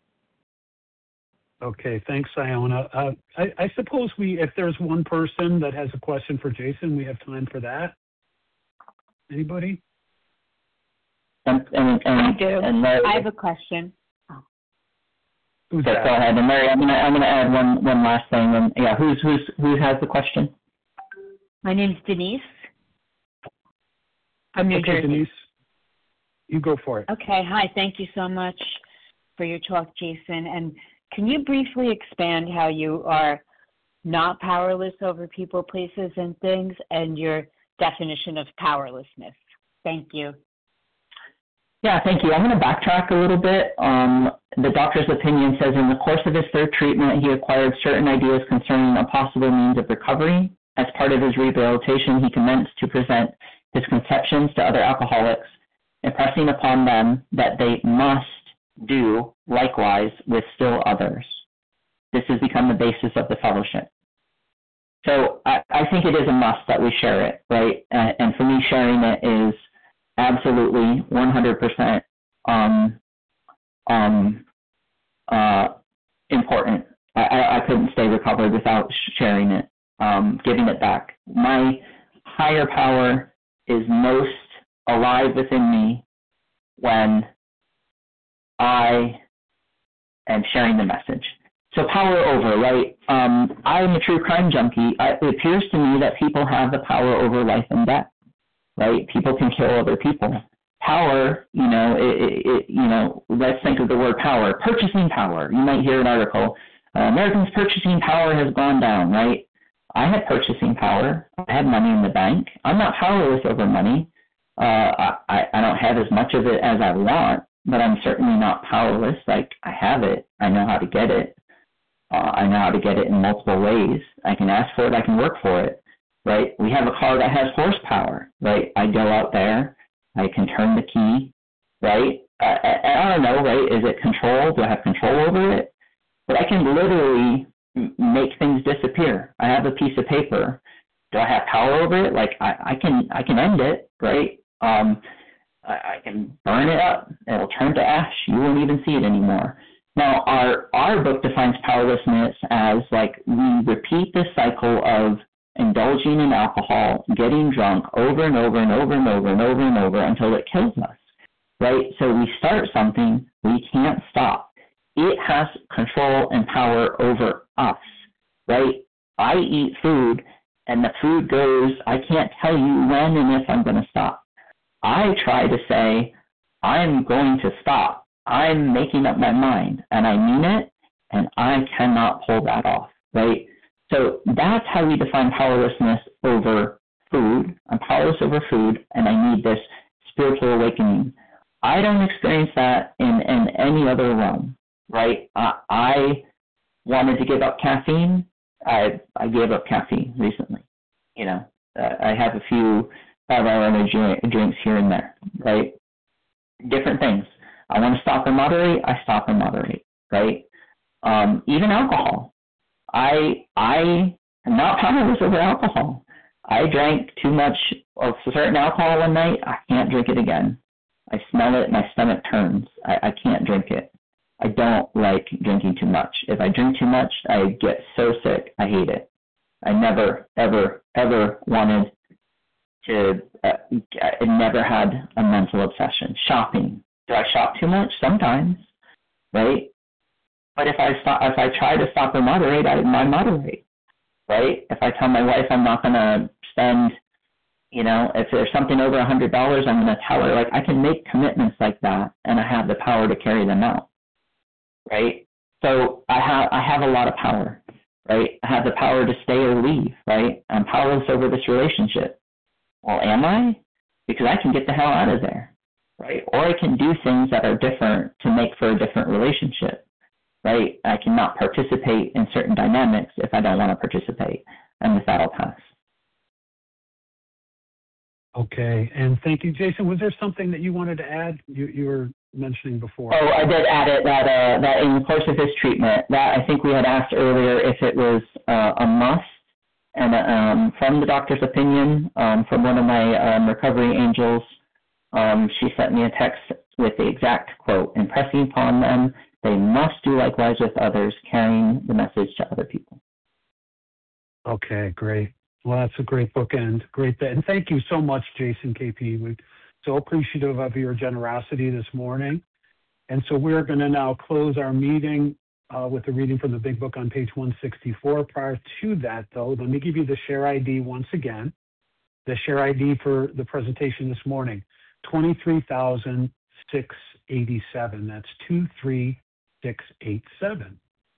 Okay, thanks, Iona. I suppose if there's one person that has a question for Jason, we have time for that. Anybody? I do. I have a question. Who's that? Go ahead, and Mary, I'm gonna add one last thing. And yeah, who has the question? My name's Denise. From New Jersey. Denise, you go for it. Okay. Hi. Thank you so much for your talk, Jason. And can you briefly expand how you are not powerless over people, places, and things, and your definition of powerlessness? Thank you. Yeah, thank you. I'm going to backtrack a little bit. The doctor's opinion says in the course of his third treatment, he acquired certain ideas concerning a possible means of recovery. As part of his rehabilitation, he commenced to present his conceptions to other alcoholics, impressing upon them that they must do likewise with still others. This has become the basis of the fellowship. So I think it is a must that we share it, right? And for me, sharing it is absolutely 100% important. I couldn't stay recovered without sharing it, giving it back. My higher power is most alive within me when I am sharing the message. So power over, right? I am a true crime junkie. It appears to me that people have the power over life and death, right? People can kill other people. Power, let's think of the word power. Purchasing power. You might hear an article, Americans' purchasing power has gone down, right? I have purchasing power. I have money in the bank. I'm not powerless over money. I don't have as much of it as I want, but I'm certainly not powerless. Like, I have it. I know how to get it. I know how to get it in multiple ways. I can ask for it. I can work for it, right? We have a car that has horsepower, right? I go out there. I can turn the key, right? I don't know, right? Is it control? Do I have control over it? But I can literally make things disappear. I have a piece of paper. Do I have power over it? Like, I can end it, right? I can burn it up. It'll turn to ash. You won't even see it anymore. Now, our book defines powerlessness as, like, we repeat the cycle of indulging in alcohol, getting drunk over and over and over and over and over and over until it kills us, right? So we start something, we can't stop. It has control and power over us, right? I eat food, and the food goes, I can't tell you when and if I'm going to stop. I try to say, I'm going to stop. I'm making up my mind, and I mean it, and I cannot pull that off, right? So that's how we define powerlessness over food. I'm powerless over food, and I need this spiritual awakening. I don't experience that in any other realm, right? I wanted to give up caffeine. I gave up caffeine recently. I have a few 5-hour energy drinks here and there, right? Different things. I want to stop and moderate, I stop and moderate, right? Even alcohol. I am not powerless over alcohol. I drank too much of certain alcohol one night, I can't drink it again. I smell it, my stomach turns. I can't drink it. I don't like drinking too much. If I drink too much, I get so sick, I hate it. I never, ever, ever wanted to, I never had a mental obsession. Shopping. Do I shop too much? Sometimes, right? But if I try to stop or moderate, I moderate, right? If I tell my wife I'm not going to spend, if there's something over $100, I'm going to tell her. Like, I can make commitments like that, and I have the power to carry them out, right? So I have a lot of power, right? I have the power to stay or leave, right? I'm powerless over this relationship. Well, am I? Because I can get the hell out of there, right? Or I can do things that are different to make for a different relationship, right? I cannot participate in certain dynamics if I don't want to participate, and with that I'll pass. Okay, and thank you, Jason. Was there something that you wanted to add? You were mentioning before? Oh, I did add it that in the course of his treatment, that I think we had asked earlier if it was a must, and from the doctor's opinion, from one of my recovery angels, she sent me a text with the exact quote: "Impressing upon them, they must do likewise with others, carrying the message to other people." Okay, great. Well, that's a great bookend. Great. And thank you so much, Jason KP. We're so appreciative of your generosity this morning. And so we're going to now close our meeting with a reading from the Big Book on page 164. Prior to that, though, let me give you the share ID once again. The share ID for the presentation this morning, 23,687. That's 23687.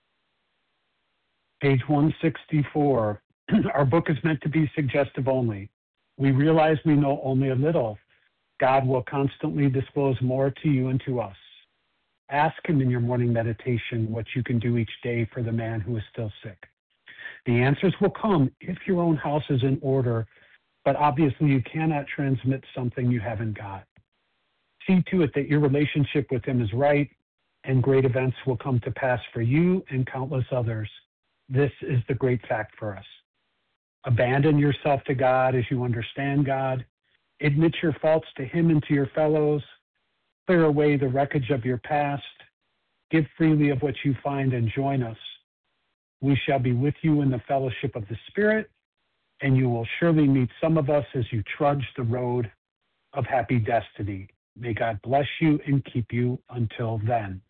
Page 164. Our book is meant to be suggestive only. We realize we know only a little. God will constantly disclose more to you and to us. Ask him in your morning meditation what you can do each day for the man who is still sick. The answers will come if your own house is in order, but obviously you cannot transmit something you haven't got. See to it that your relationship with him is right, and great events will come to pass for you and countless others. This is the great fact for us. Abandon yourself to God as you understand God. Admit your faults to him and to your fellows. Clear away the wreckage of your past. Give freely of what you find and join us. We shall be with you in the fellowship of the Spirit, and you will surely meet some of us as you trudge the road of happy destiny. May God bless you and keep you until then.